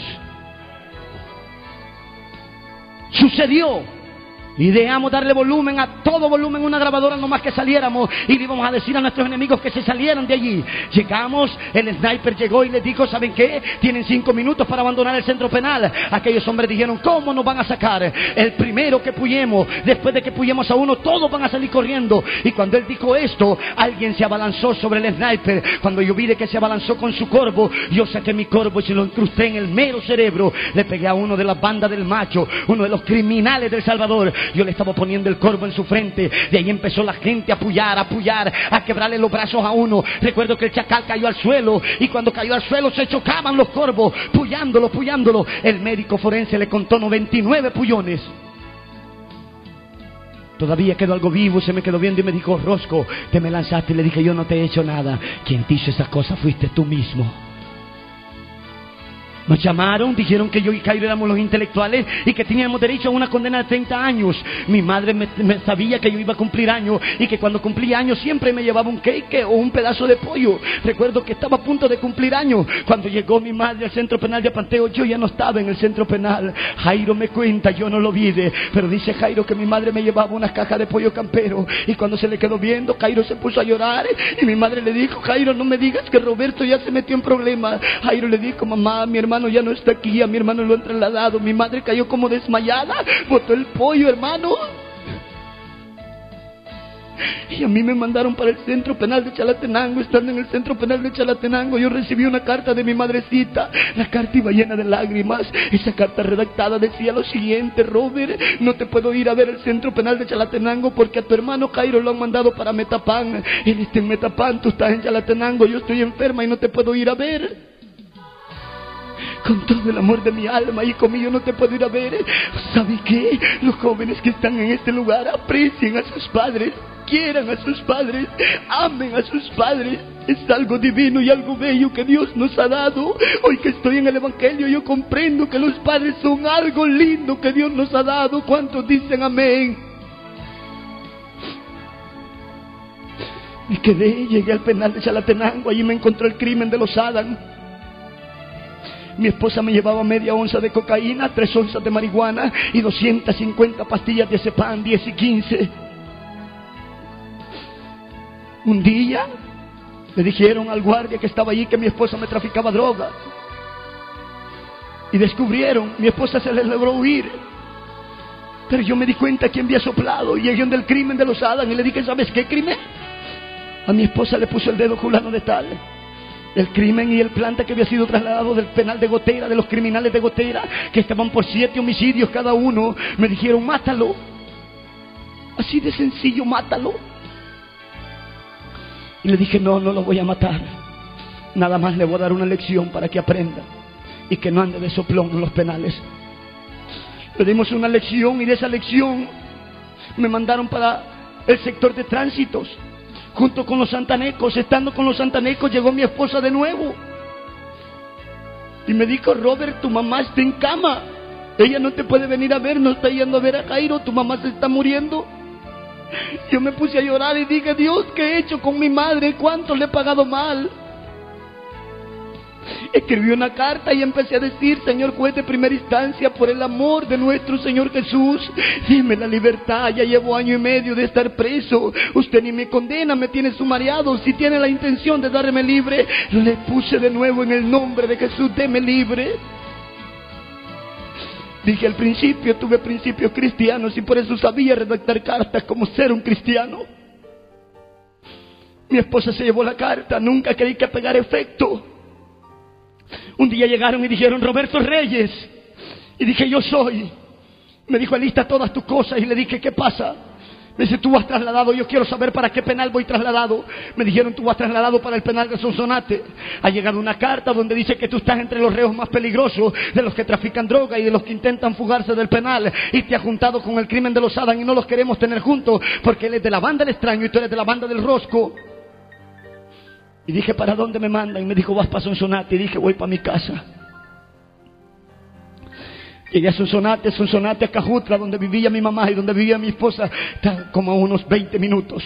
Sucedió. Ideamos darle volumen a todo volumen, una grabadora nomás que saliéramos y le íbamos a decir a nuestros enemigos que se salieran de allí. Llegamos, el sniper llegó y les dijo, ¿saben qué? Tienen cinco minutos para abandonar el centro penal. Aquellos hombres dijeron, ¿cómo nos van a sacar? El primero que puyemos, después de que puyemos a uno, todos van a salir corriendo. Y cuando él dijo esto, alguien se abalanzó sobre el sniper. Cuando yo vi de que se abalanzó con su corvo, yo saqué mi corvo y se lo incrusté en el mero cerebro. Le pegué a uno de las bandas del Macho, uno de los criminales del Salvador. Yo le estaba poniendo el corvo en su frente. De ahí empezó la gente a puyar, a puyar, a quebrarle los brazos a uno. Recuerdo que el chacal cayó al suelo y cuando cayó al suelo se chocaban los corvos, puyándolo, puyándolo. El médico forense le contó noventa y nueve puyones. Todavía quedó algo vivo, se me quedó viendo y me dijo, Rosco, te me lanzaste. Y le dije, yo no te he hecho nada. Quien te hizo esas cosas fuiste tú mismo. Nos llamaron, dijeron que yo y Jairo éramos los intelectuales y que teníamos derecho a una condena de treinta años. Mi madre me, me sabía que yo iba a cumplir años y que cuando cumplía años siempre me llevaba un cake o un pedazo de pollo. Recuerdo que estaba a punto de cumplir años. Cuando llegó mi madre al centro penal de Apanteo, yo ya no estaba en el centro penal. Jairo me cuenta, yo no lo vi, de, pero dice Jairo que mi madre me llevaba unas cajas de pollo campero y cuando se le quedó viendo, Jairo se puso a llorar y mi madre le dijo, Jairo, no me digas que Roberto ya se metió en problemas. Jairo le dijo, mamá, mi hermano ya no está aquí, a mi hermano lo han trasladado, mi madre cayó como desmayada, botó el pollo, hermano, y a mí me mandaron para el centro penal de Chalatenango. Estando en el centro penal de Chalatenango, yo recibí una carta de mi madrecita. La carta iba llena de lágrimas. Esa carta redactada decía lo siguiente: Robert, no te puedo ir a ver el centro penal de Chalatenango porque a tu hermano Jairo lo han mandado para Metapán. Él está en Metapán, tú estás en Chalatenango, yo estoy enferma y no te puedo ir a ver. Con todo el amor de mi alma, hijo mío, no te puedo ir a ver. ¿Sabes qué? Los jóvenes que están en este lugar aprecien a sus padres, quieran a sus padres, amen a sus padres. Es algo divino y algo bello que Dios nos ha dado. Hoy que estoy en el Evangelio, yo comprendo que los padres son algo lindo que Dios nos ha dado. ¿Cuántos dicen amén? Me quedé, llegué al penal de Chalatenango. Allí me encontró el crimen de los Adán. Mi esposa me llevaba media onza de cocaína, tres onzas de marihuana y doscientas cincuenta pastillas de Zepan, diez y quince. Un día le dijeron al guardia que estaba allí que mi esposa me traficaba droga. Y descubrieron, mi esposa se les logró huir. Pero yo me di cuenta quién había soplado y llegué del crimen de los Adán y le dije, ¿sabes qué crimen? A mi esposa le puso el dedo fulano de tal. El crimen y el planta que había sido trasladado del penal de Gotera, de los criminales de Gotera, que estaban por siete homicidios cada uno, me dijeron, mátalo. Así de sencillo, mátalo. Y le dije, no, no lo voy a matar. Nada más le voy a dar una lección para que aprenda y que no ande de soplón en los penales. Le dimos una lección y de esa lección me mandaron para el sector de tránsitos. Junto con los santanecos, estando con los santanecos, llegó mi esposa de nuevo. Y me dijo, Robert, tu mamá está en cama. Ella no te puede venir a ver, no está yendo a ver a Jairo, tu mamá se está muriendo. Yo me puse a llorar y dije, Dios, ¿qué he hecho con mi madre? ¿Cuánto le he pagado mal? Escribí una carta y empecé a decir: Señor juez de primera instancia, por el amor de nuestro Señor Jesús, dime la libertad. Ya llevo año y medio de estar preso. Usted ni me condena, me tiene sumariado. Si tiene la intención de darme libre, le puse de nuevo en el nombre de Jesús: deme libre. Dije al principio, tuve principios cristianos y por eso sabía redactar cartas como ser un cristiano. Mi esposa se llevó la carta, nunca creí que pegara efecto. Un día llegaron y dijeron: Roberto Reyes. Y dije: yo soy. Me dijo: alista todas tus cosas. Y le dije: ¿qué pasa? Me dice: tú vas trasladado. Yo quiero saber para qué penal voy trasladado. Me dijeron: tú vas trasladado para el penal de Sonsonate. Ha llegado una carta donde dice que tú estás entre los reos más peligrosos, de los que trafican droga y de los que intentan fugarse del penal, y te has juntado con el crimen de los Adán y no los queremos tener juntos porque él es de la banda del extraño y tú eres de la banda del rosco. Y dije: ¿para dónde me mandan? Y me dijo: vas para Sonsonate. Y dije: voy para mi casa. Llegué a Sonsonate, Sonsonate, a Cajutla, donde vivía mi mamá y donde vivía mi esposa, está como a unos veinte minutos.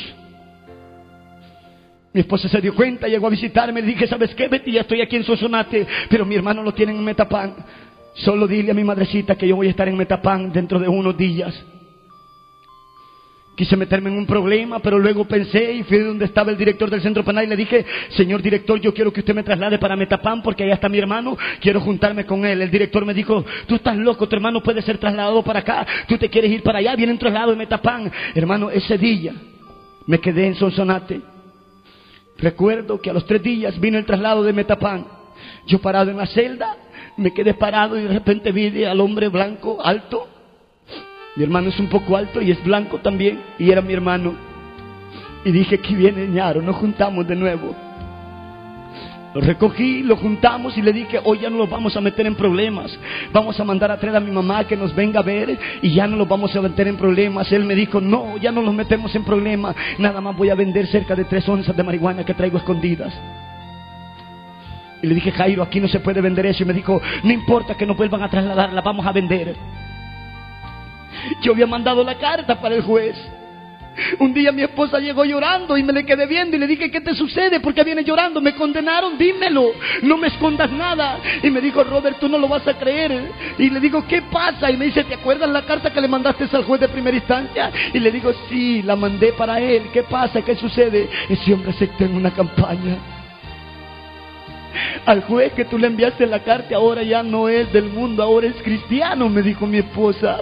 Mi esposa se dio cuenta, llegó a visitarme, le dije: ¿sabes qué, Betty? Ya estoy aquí en Sonsonate, pero mi hermano lo tiene en Metapán. Solo dile a mi madrecita que yo voy a estar en Metapán dentro de unos días. Quise meterme en un problema, pero luego pensé y fui donde estaba el director del centro penal y le dije: señor director, yo quiero que usted me traslade para Metapán porque allá está mi hermano, quiero juntarme con él. El director me dijo: tú estás loco, tu hermano puede ser trasladado para acá, tú te quieres ir para allá, viene un traslado de Metapán. Hermano, ese día me quedé en Sonsonate. Recuerdo que a los tres días vino el traslado de Metapán. Yo parado en la celda, me quedé parado y de repente vi al hombre blanco, alto. Mi hermano es un poco alto y es blanco también, y era mi hermano. Y dije: aquí viene Ñaro, nos juntamos de nuevo. Lo recogí, lo juntamos y le dije: hoy ya no los vamos a meter en problemas. Vamos a mandar a traer a mi mamá que nos venga a ver y ya no los vamos a meter en problemas. Él me dijo: no, ya no los metemos en problemas. Nada más voy a vender cerca de tres onzas de marihuana que traigo escondidas. Y le dije: Jairo, aquí no se puede vender eso. Y me dijo: no importa que nos vuelvan a trasladar, la vamos a vender. Yo había mandado la carta para el juez. Un día mi esposa llegó llorando y me le quedé viendo y le dije: ¿qué te sucede? ¿Por qué vienes llorando? Me condenaron, dímelo, no me escondas nada. Y me dijo: Robert, tú no lo vas a creer. Y le digo: ¿qué pasa? Y me dice: ¿te acuerdas la carta que le mandaste al juez de primera instancia? Y le digo: sí, la mandé para él. ¿Qué pasa? ¿Qué sucede? Ese hombre aceptó en una campaña. Al juez que tú le enviaste la carta ahora ya no es del mundo, ahora es cristiano, me dijo mi esposa.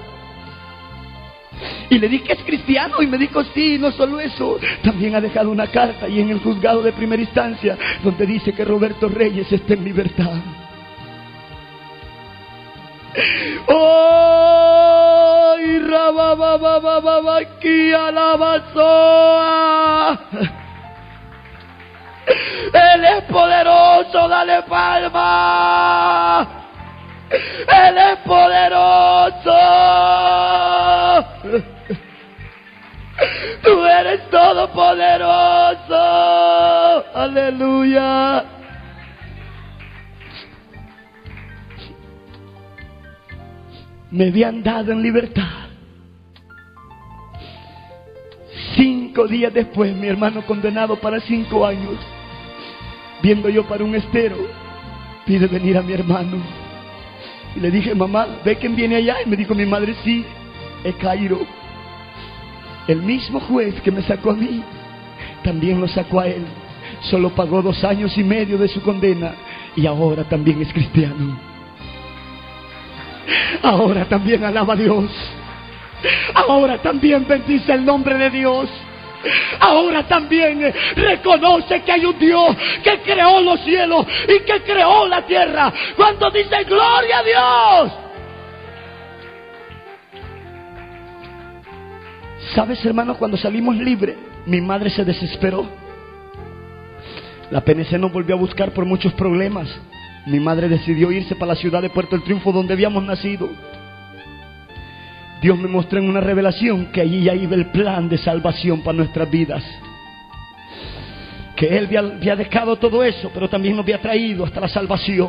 Y le dije: ¿es cristiano? Y me dijo: sí, no solo eso, también ha dejado una carta y en el juzgado de primera instancia donde dice que Roberto Reyes está en libertad. ¡Oh! ¡Aquí a la bazoa! Él es poderoso, dale palma. Él es poderoso. Tú eres todopoderoso. Aleluya. Me habían dado en libertad. Cinco días después, mi hermano condenado para cinco años, viendo yo para un estero, pide venir a mi hermano. Y le dije: mamá, ¿ve quién viene allá? Y me dijo mi madre: sí, es Jairo. El mismo juez que me sacó a mí, también lo sacó a él. Solo pagó dos años y medio de su condena y ahora también es cristiano. Ahora también alaba a Dios. Ahora también bendice el nombre de Dios. Ahora también reconoce que hay un Dios que creó los cielos y que creó la tierra. Cuando dice gloria a Dios. ¿Sabes, hermano? Cuando salimos libres, mi madre se desesperó. La P N C nos volvió a buscar por muchos problemas. Mi madre decidió irse para la ciudad de Puerto del Triunfo, donde habíamos nacido. Dios me mostró en una revelación que allí ya iba el plan de salvación para nuestras vidas. Que Él había, había dejado todo eso, pero también nos había traído hasta la salvación.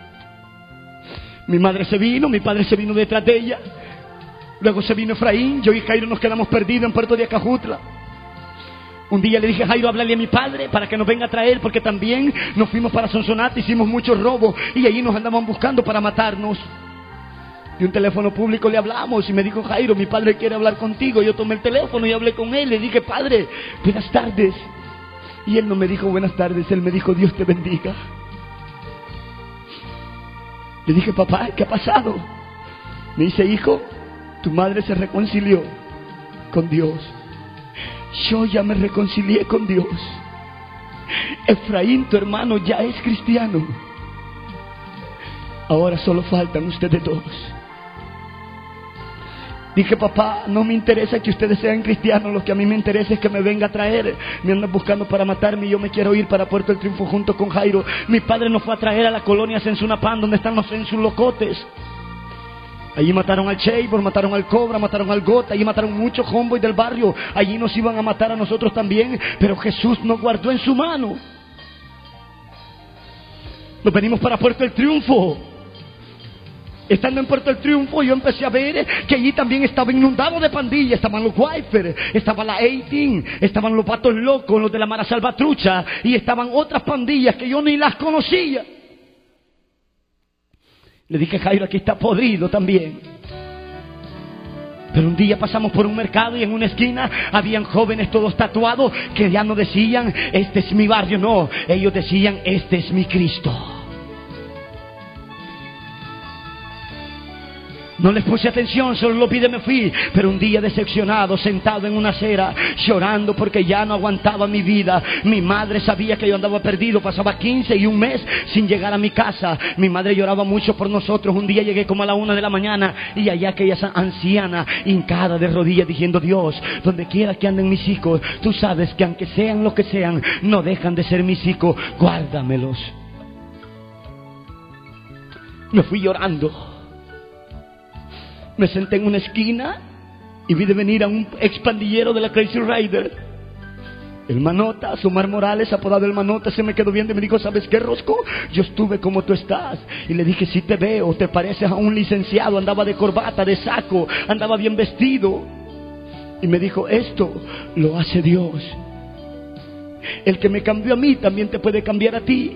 Mi madre se vino, mi padre se vino detrás de ella. Luego se vino Efraín, yo y Jairo nos quedamos perdidos en Puerto de Acajutla. Un día le dije: Jairo, háblale a mi padre para que nos venga a traer, porque también nos fuimos para Sonsonate, hicimos muchos robos y allí nos andaban buscando para matarnos. De un teléfono público le hablamos y me dijo: Jairo, mi padre quiere hablar contigo. Yo tomé el teléfono y hablé con él. Le dije: padre, buenas tardes. Y él no me dijo buenas tardes, él me dijo: Dios te bendiga. Le dije: papá, ¿qué ha pasado? Me dice: hijo, tu madre se reconcilió con Dios. Yo ya me reconcilié con Dios. Efraín, tu hermano, ya es cristiano. Ahora solo faltan ustedes dos. Dije: papá, no me interesa que ustedes sean cristianos, lo que a mí me interesa es que me venga a traer. Me andan buscando para matarme y yo me quiero ir para Puerto del Triunfo junto con Jairo. Mi padre nos fue a traer a la colonia Sensunapán, donde están los Sensulocotes. Allí mataron al Cheibor, mataron al Cobra, mataron al Gota, allí mataron muchos homeboys del barrio. Allí nos iban a matar a nosotros también, pero Jesús nos guardó en su mano. Nos venimos para Puerto del Triunfo. Estando en Puerto del Triunfo, yo empecé a ver que allí también estaba inundado de pandillas. Estaban los Wifer, estaba la dieciocho, estaban los Patos Locos, los de la Mara Salvatrucha, y estaban otras pandillas que yo ni las conocía. Le dije: Jairo, aquí está podrido también. Pero un día pasamos por un mercado y en una esquina habían jóvenes todos tatuados que ya no decían: este es mi barrio, no, ellos decían: este es mi Cristo. No les puse atención, solo lo pide, me fui. Pero un día decepcionado, sentado en una acera, llorando porque ya no aguantaba mi vida. Mi madre sabía que yo andaba perdido, pasaba quince y un mes sin llegar a mi casa. Mi madre lloraba mucho por nosotros. Un día llegué como a la una de la mañana y allá aquella anciana hincada de rodillas diciendo: Dios, donde quiera que anden mis hijos, tú sabes que aunque sean lo que sean, no dejan de ser mis hijos, guárdamelos. Me fui llorando. Me senté en una esquina y vi de venir a un expandillero de la Crazy Rider, el Manota, Omar Morales, apodado el Manota. Se me quedó viendo y me dijo: ¿sabes qué, Rosco? Yo estuve como tú estás. Y le dije: sí te veo, te pareces a un licenciado. Andaba de corbata, de saco, andaba bien vestido. Y me dijo: esto lo hace Dios. El que me cambió a mí también te puede cambiar a ti.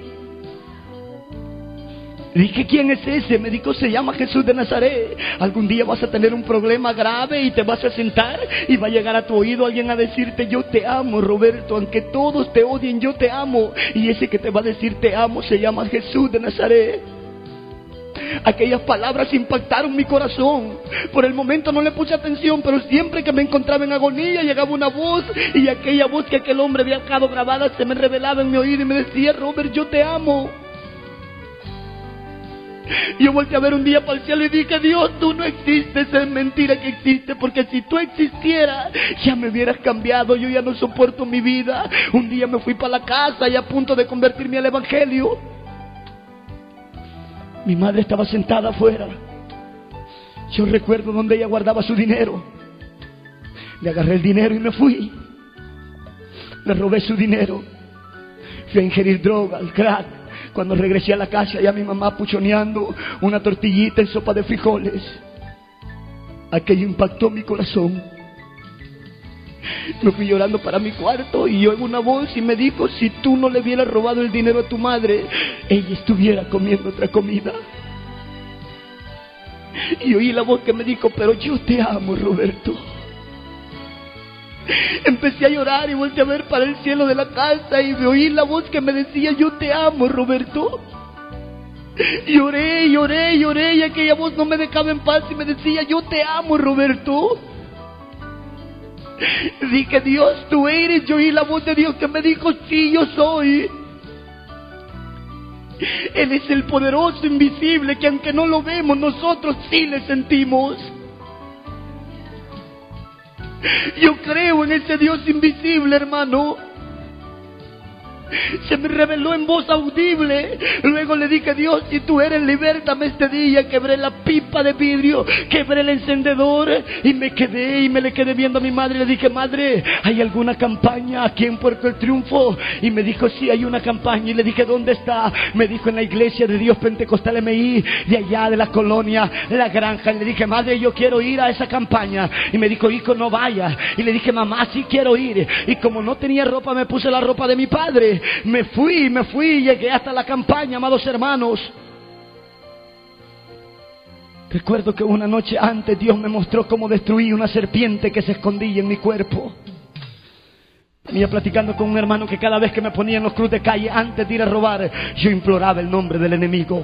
Dije: ¿quién es ese? Me dijo: se llama Jesús de Nazaret. Algún día vas a tener un problema grave y te vas a sentar y va a llegar a tu oído alguien a decirte: yo te amo, Roberto, aunque todos te odien, yo te amo. Y ese que te va a decir te amo se llama Jesús de Nazaret. Aquellas palabras impactaron mi corazón. Por el momento no le puse atención, pero siempre que me encontraba en agonía llegaba una voz, y aquella voz que aquel hombre había dejado grabada se me revelaba en mi oído y me decía: Robert, yo te amo. Yo volteé a ver un día para el cielo y dije: Dios, tú no existes, es mentira que existe, porque si tú existieras ya me hubieras cambiado. Yo ya no soporto mi vida. Un día me fui para la casa y a punto de convertirme al evangelio. Mi madre estaba sentada afuera. Yo recuerdo donde ella guardaba su dinero. Le agarré el dinero y me fui. Le robé su dinero. Fui a ingerir droga, el crack. Cuando regresé a la casa, ya mi mamá puchoneando una tortillita en sopa de frijoles. Aquello impactó mi corazón. Me fui llorando para mi cuarto y oí una voz y me dijo: si tú no le hubieras robado el dinero a tu madre, ella estuviera comiendo otra comida. Y oí la voz que me dijo: pero yo te amo, Roberto. Empecé a llorar y volteé a ver para el cielo de la casa y me oí la voz que me decía: yo te amo, Roberto. Lloré, lloré, lloré y aquella voz no me dejaba en paz y me decía: yo te amo, Roberto. Dije: Dios, tú eres. Yo oí la voz de Dios que me dijo: sí, yo soy. Él es el poderoso invisible que aunque no lo vemos, nosotros sí le sentimos. Yo creo en ese Dios invisible, hermano. Se me reveló en voz audible. Luego le dije: Dios, si tú eres, libértame este día. Quebré la pipa de vidrio, quebré el encendedor y me quedé y me le quedé viendo a mi madre. Le dije: madre, ¿hay alguna campaña aquí en Puerto El Triunfo? Y me dijo: sí, hay una campaña. Y le dije: ¿dónde está? Me dijo: en la iglesia de Dios Pentecostal M I, de allá de la colonia La Granja. Y le dije: madre, yo quiero ir a esa campaña. Y me dijo: hijo, no vayas. Y le dije: mamá, sí quiero ir. Y como no tenía ropa, me puse la ropa de mi padre. Me fui, me fui, llegué hasta la campaña, amados hermanos. Recuerdo que una noche antes Dios me mostró cómo destruí una serpiente que se escondía en mi cuerpo. Venía platicando con un hermano que cada vez que me ponía en los cruces de calle, antes de ir a robar, yo imploraba el nombre del enemigo.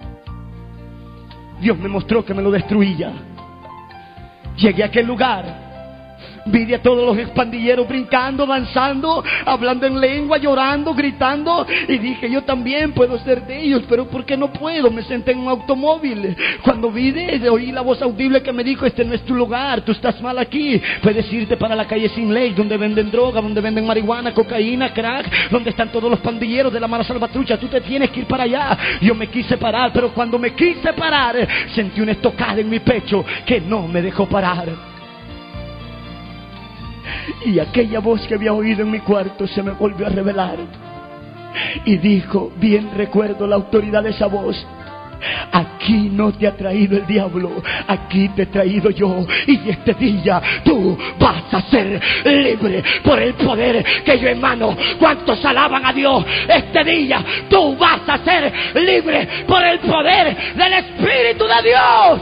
Dios me mostró que me lo destruía. Llegué a aquel lugar. Vi a todos los pandilleros brincando, danzando, hablando en lengua, llorando, gritando. Y dije: yo también puedo ser de ellos, pero ¿por qué no puedo? Me senté en un automóvil. Cuando vi, de, oí la voz audible que me dijo: este no es tu lugar, tú estás mal aquí. Puedes irte para la calle Sin Ley, donde venden droga, donde venden marihuana, cocaína, crack, donde están todos los pandilleros de la Mara Salvatrucha. Tú te tienes que ir para allá. Yo me quise parar, pero cuando me quise parar, sentí una estocada en mi pecho que no me dejó parar. Y aquella voz que había oído en mi cuarto se me volvió a revelar. Y dijo: bien recuerdo la autoridad de esa voz. Aquí no te ha traído el diablo, aquí te he traído yo. Y este día tú vas a ser libre por el poder que yo emano. ¿Cuántos alaban a Dios? Este día tú vas a ser libre por el poder del Espíritu de Dios.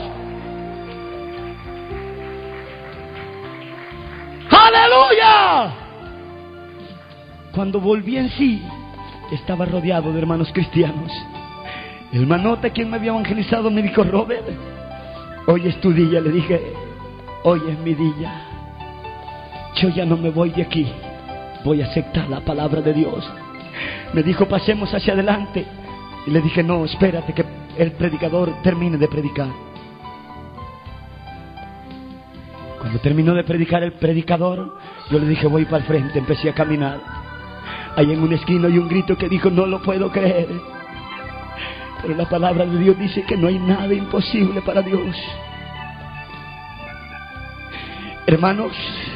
¡Aleluya! Cuando volví en sí, estaba rodeado de hermanos cristianos. El manote, quien me había evangelizado, me dijo: Robert, hoy es tu día. Le dije: hoy es mi día. Yo ya no me voy de aquí, voy a aceptar la palabra de Dios. Me dijo: pasemos hacia adelante. Y le dije: no, espérate que el predicador termine de predicar. Cuando terminó de predicar el predicador, yo le dije: voy para el frente. Empecé a caminar. Ahí en una esquina hay un grito que dijo: no lo puedo creer, pero la palabra de Dios dice que no hay nada imposible para Dios. Hermanos,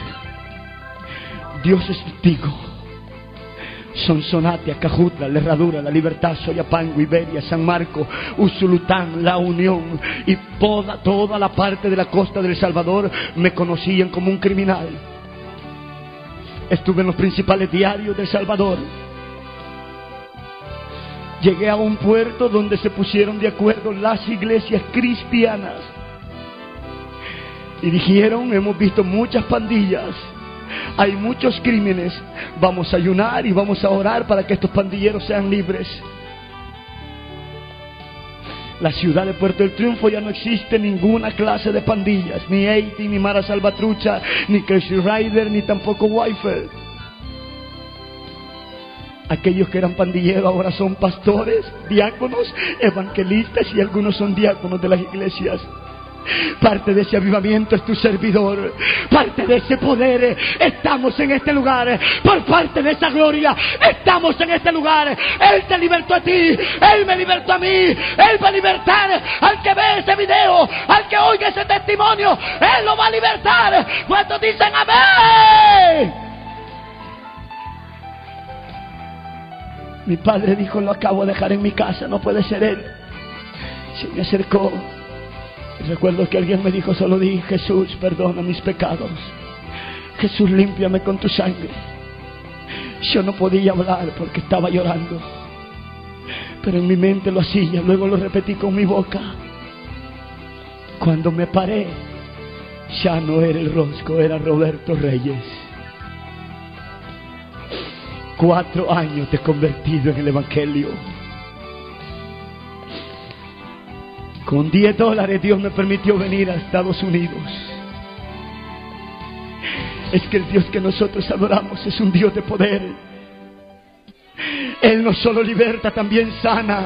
Dios es testigo. Sonsonate, Acajutla, La Herradura, La Libertad, Soyapango, Iberia, San Marco, Usulután, La Unión y toda, toda la parte de la costa del Salvador me conocían como un criminal. Estuve en los principales diarios de El Salvador. Llegué a un puerto donde se pusieron de acuerdo las iglesias cristianas y dijeron: hemos visto muchas pandillas, hay muchos crímenes, vamos a ayunar y vamos a orar para que estos pandilleros sean libres. La ciudad de Puerto El Triunfo ya no existe ninguna clase de pandillas, ni Haiti, ni Mara Salvatrucha, ni Crazy Rider, ni tampoco Wi-Fi. Aquellos que eran pandilleros ahora son pastores, diáconos, evangelistas y algunos son diáconos de las iglesias. Parte de ese avivamiento es tu servidor. Parte de ese poder estamos en este lugar. Por parte de esa gloria estamos en este lugar. Él te libertó a ti, Él me libertó a mí. Él va a libertar al que ve ese video, al que oiga ese testimonio. Él lo va a libertar. ¿Cuántos dicen amén? Mi padre dijo: lo acabo de dejar en mi casa, no puede ser él. Se me acercó. Recuerdo que alguien me dijo: solo di: Jesús, perdona mis pecados. Jesús, límpiame con tu sangre. Yo no podía hablar porque estaba llorando, pero en mi mente lo hacía. Luego lo repetí con mi boca. Cuando me paré, ya no era el Rosco, era Roberto Reyes. Cuatro años te he convertido en el Evangelio. Con diez dólares Dios me permitió venir a Estados Unidos. Es que el Dios que nosotros adoramos es un Dios de poder. Él no solo liberta, también sana.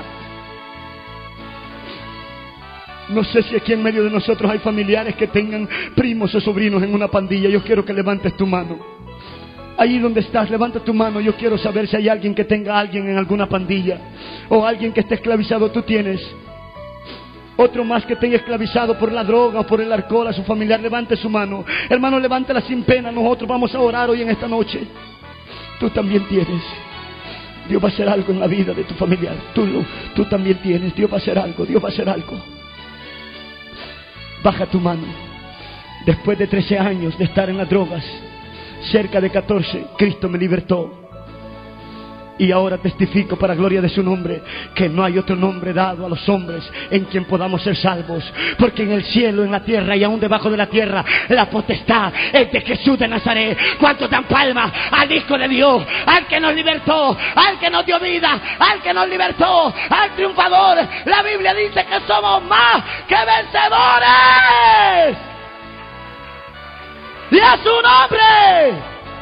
No sé si aquí en medio de nosotros hay familiares que tengan primos o sobrinos en una pandilla. Yo quiero que levantes tu mano. Allí donde estás, levanta tu mano. Yo quiero saber si hay alguien que tenga a alguien en alguna pandilla, o alguien que esté esclavizado. Tú tienes otro más que tenga esclavizado por la droga o por el alcohol a su familiar. Levante su mano. Hermano, levántela sin pena. Nosotros vamos a orar hoy en esta noche. Tú también tienes. Dios va a hacer algo en la vida de tu familiar. Tú, lo, tú también tienes. Dios va a hacer algo. Dios va a hacer algo. Baja tu mano. Después de trece años de estar en las drogas, cerca de catorce, Cristo me libertó. Y ahora testifico para gloria de su nombre que no hay otro nombre dado a los hombres en quien podamos ser salvos, porque en el cielo, en la tierra y aún debajo de la tierra, la potestad es de Jesús de Nazaret. ¿Cuántos dan palmas al Hijo de Dios, al que nos libertó, al que nos dio vida, al que nos libertó, al triunfador? La Biblia dice que somos más que vencedores. ¡Y a su nombre!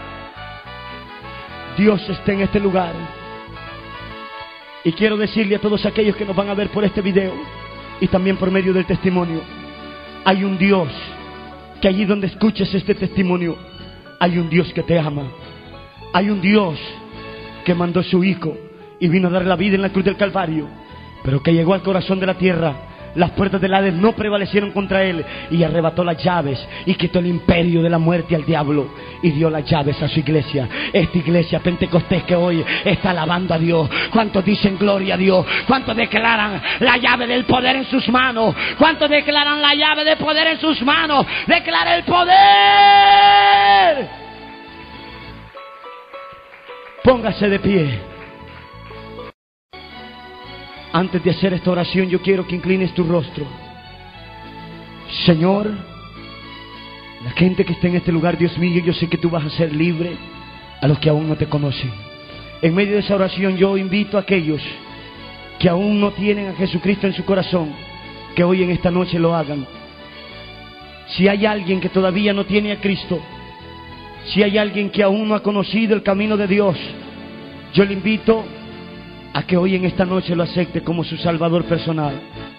Dios está en este lugar. Y quiero decirle a todos aquellos que nos van a ver por este video y también por medio del testimonio: hay un Dios que allí donde escuches este testimonio, hay un Dios que te ama. Hay un Dios que mandó a su Hijo y vino a dar la vida en la cruz del Calvario, pero que llegó al corazón de la tierra. Las puertas del Hades no prevalecieron contra él, y arrebató las llaves y quitó el imperio de la muerte al diablo y dio las llaves a su iglesia. Esta iglesia Pentecostés que hoy está alabando a Dios. ¿Cuántos dicen gloria a Dios? ¿Cuántos declaran la llave del poder en sus manos? ¿Cuántos declaran la llave del poder en sus manos? Declara el poder. Póngase de pie. Antes de hacer esta oración, yo quiero que inclines tu rostro. Señor, la gente que está en este lugar, Dios mío, yo sé que tú vas a ser libre a los que aún no te conocen. En medio de esa oración yo invito a aquellos que aún no tienen a Jesucristo en su corazón, que hoy en esta noche lo hagan. Si hay alguien que todavía no tiene a Cristo, si hay alguien que aún no ha conocido el camino de Dios, yo le invito a que hoy en esta noche lo acepte como su Salvador personal.